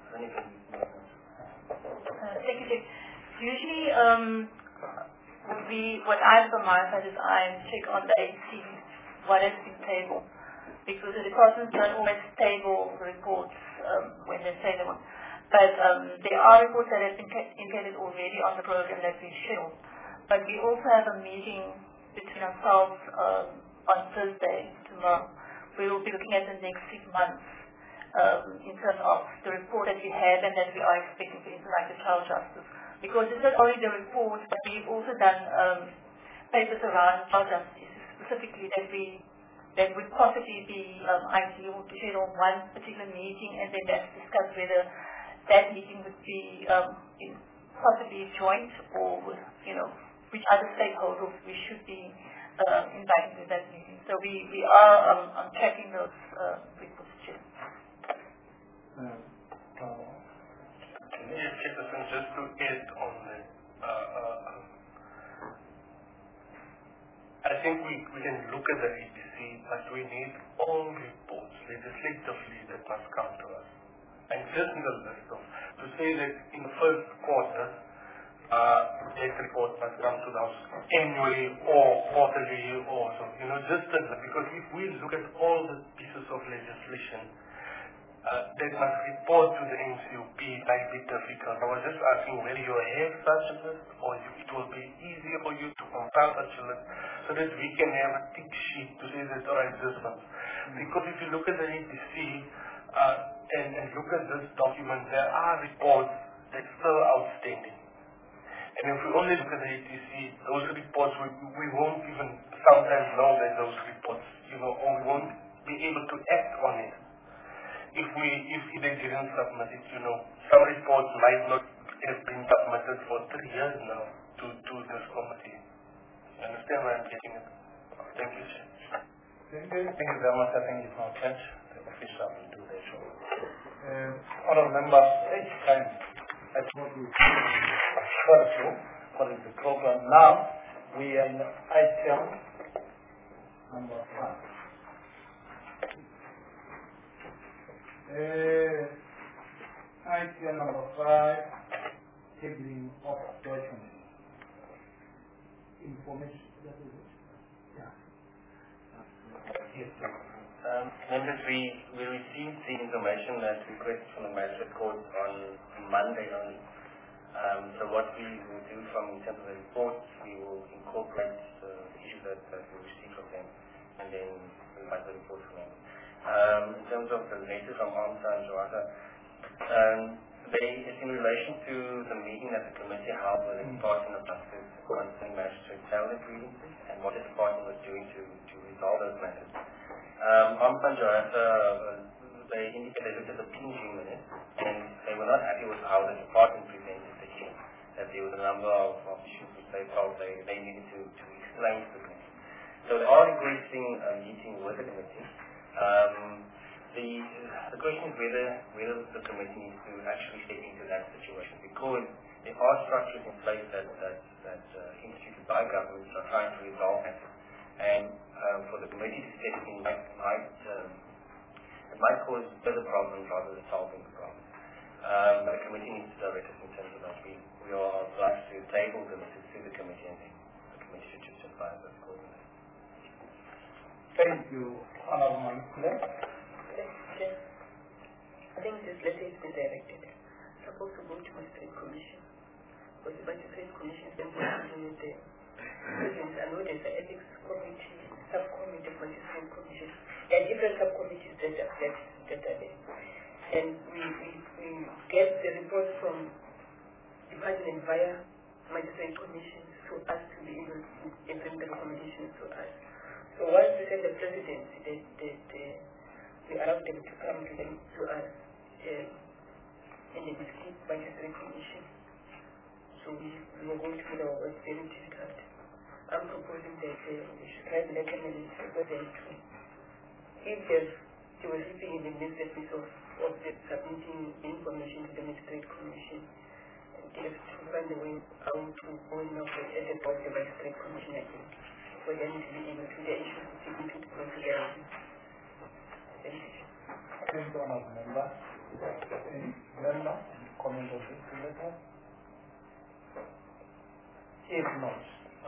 Thank you, Chief. Usually, what I do on my side is I check on the AC what has been tabled, because the departments don't always table the reports when they say they want. But there are reports that have been indicated already on the program that we scheduled. But we also have a meeting between ourselves on Thursday, tomorrow. We will be looking at the next 6 months in terms of the report that we have and that we are expecting for interactive child justice. Because it's not only the report, but we've also done papers around child justice, specifically that would possibly be ideal to schedule one particular meeting and then let's discuss whether that meeting would be possibly joint or, which other stakeholders we should be invited to that meeting. So we are checking those reports too. Yes, Chairperson, just to add on that, I think we can look at the EPC, but we need all reports legislatively that must come to us. And just in the list of, to say that in the first quarter, that report must come to us annually or quarterly or so, just that, because if we look at all the pieces of legislation, that must report to the NCOP might be difficult. I was just asking whether you have such a list or it will be easier for you to compile such a list so that we can have a tick sheet to say that, all right, this one. Because if you look at the EPC and look at this document, there are reports that are still outstanding. And if we only look at the EPC, those reports, we won't even sometimes know that those reports, or we won't be able to act on it. If they didn't submit it, some reports might not have been submitted for 3 years now to this committee. You understand where I'm getting it? Thank you, Chair. Thank you very much. I think it's not catch. The official will do their job. Honourable members, each time I told you what is the program. Now we are in item number 5. Item number 5, tabling of documents. Information. That is it. Yeah. Yes, sir. Members, we received the information that requested from the Magistrate Court on Monday only. So what we will do in terms of the reports, we will incorporate the issues that we received from them and then revise the report from them. In terms of the letter from AMSA and JOASA, it's in relation to the meeting that the committee held with the Department of Justice concerning magistrate sale grievances and what the department was doing to resolve those matters. AMSA and JOASA, they indicated they looked at the PNG minutes and they were not happy with how the department presented the issue, that there was a number of issues which they felt they needed to explain to the committee. So they are requesting a meeting with the committee. The question is whether the committee needs to actually step into that situation, because there are structures in place that instituted by governments are trying to resolve that. And for the committee to step in it might cause further problems rather than solving the problem. But the committee needs to direct us in terms of that. We are obliged to table the matters to the committee and then the committee should just advise us accordingly. Thank you, Honourable Mankule. I think this letter has been directed. It's supposed to go to Magistrate Commission. Because the Magistrate Commission is then dealing with the president. I know there's an ethics committee, subcommittee of Magistrate Commission. There are different subcommittees that are there. And we get the reports from department via Magistrate Commission to us to be able to implement the recommendations to us. So once we send the presidency, we allow them to come to us in the district Magistrate Commission. So we are going to put our work very difficult. I'm proposing that we should write a letter for them to, if they were sleeping in the midst of submitting information to the Magistrate Commission, they have to find a way how to go in of the edit of the Magistrate Commission again, for them to be able to the issues to take into consideration. Thank you. Thank you, Honourable Member. Any member comment on this letter? If not,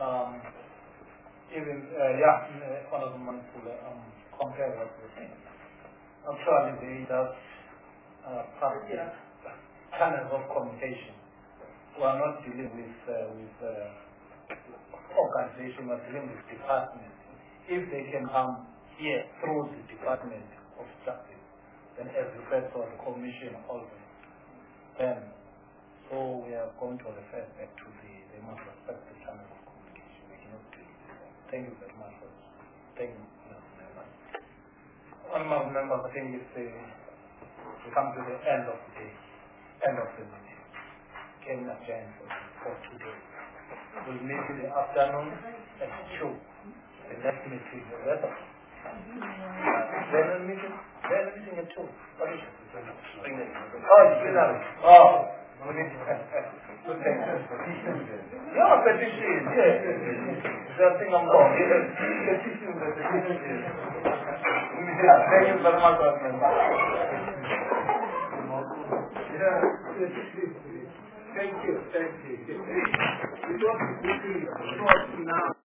Honourable Mankule, compare what you're saying. Actually, they just practice channels of communication. We are not dealing with organization, we are dealing with departments. If they can come here through the Department of Justice, then as referred to the Commission also, then so we are going to refer back to the most respected channel of communication. We cannot do it. Thank you very much for this. Thank you, members. Honourable members, I think it's we come to the end of the meeting. Can adjourn for today. We'll meet in the afternoon at 2. The next meeting, the meeting at 2. What is it? Spring. Oh, it's plenary. Oh. Yeah, petition, yes. That's thing I'm wrong. Petition, yeah, thank you very much, Thank you. It was now.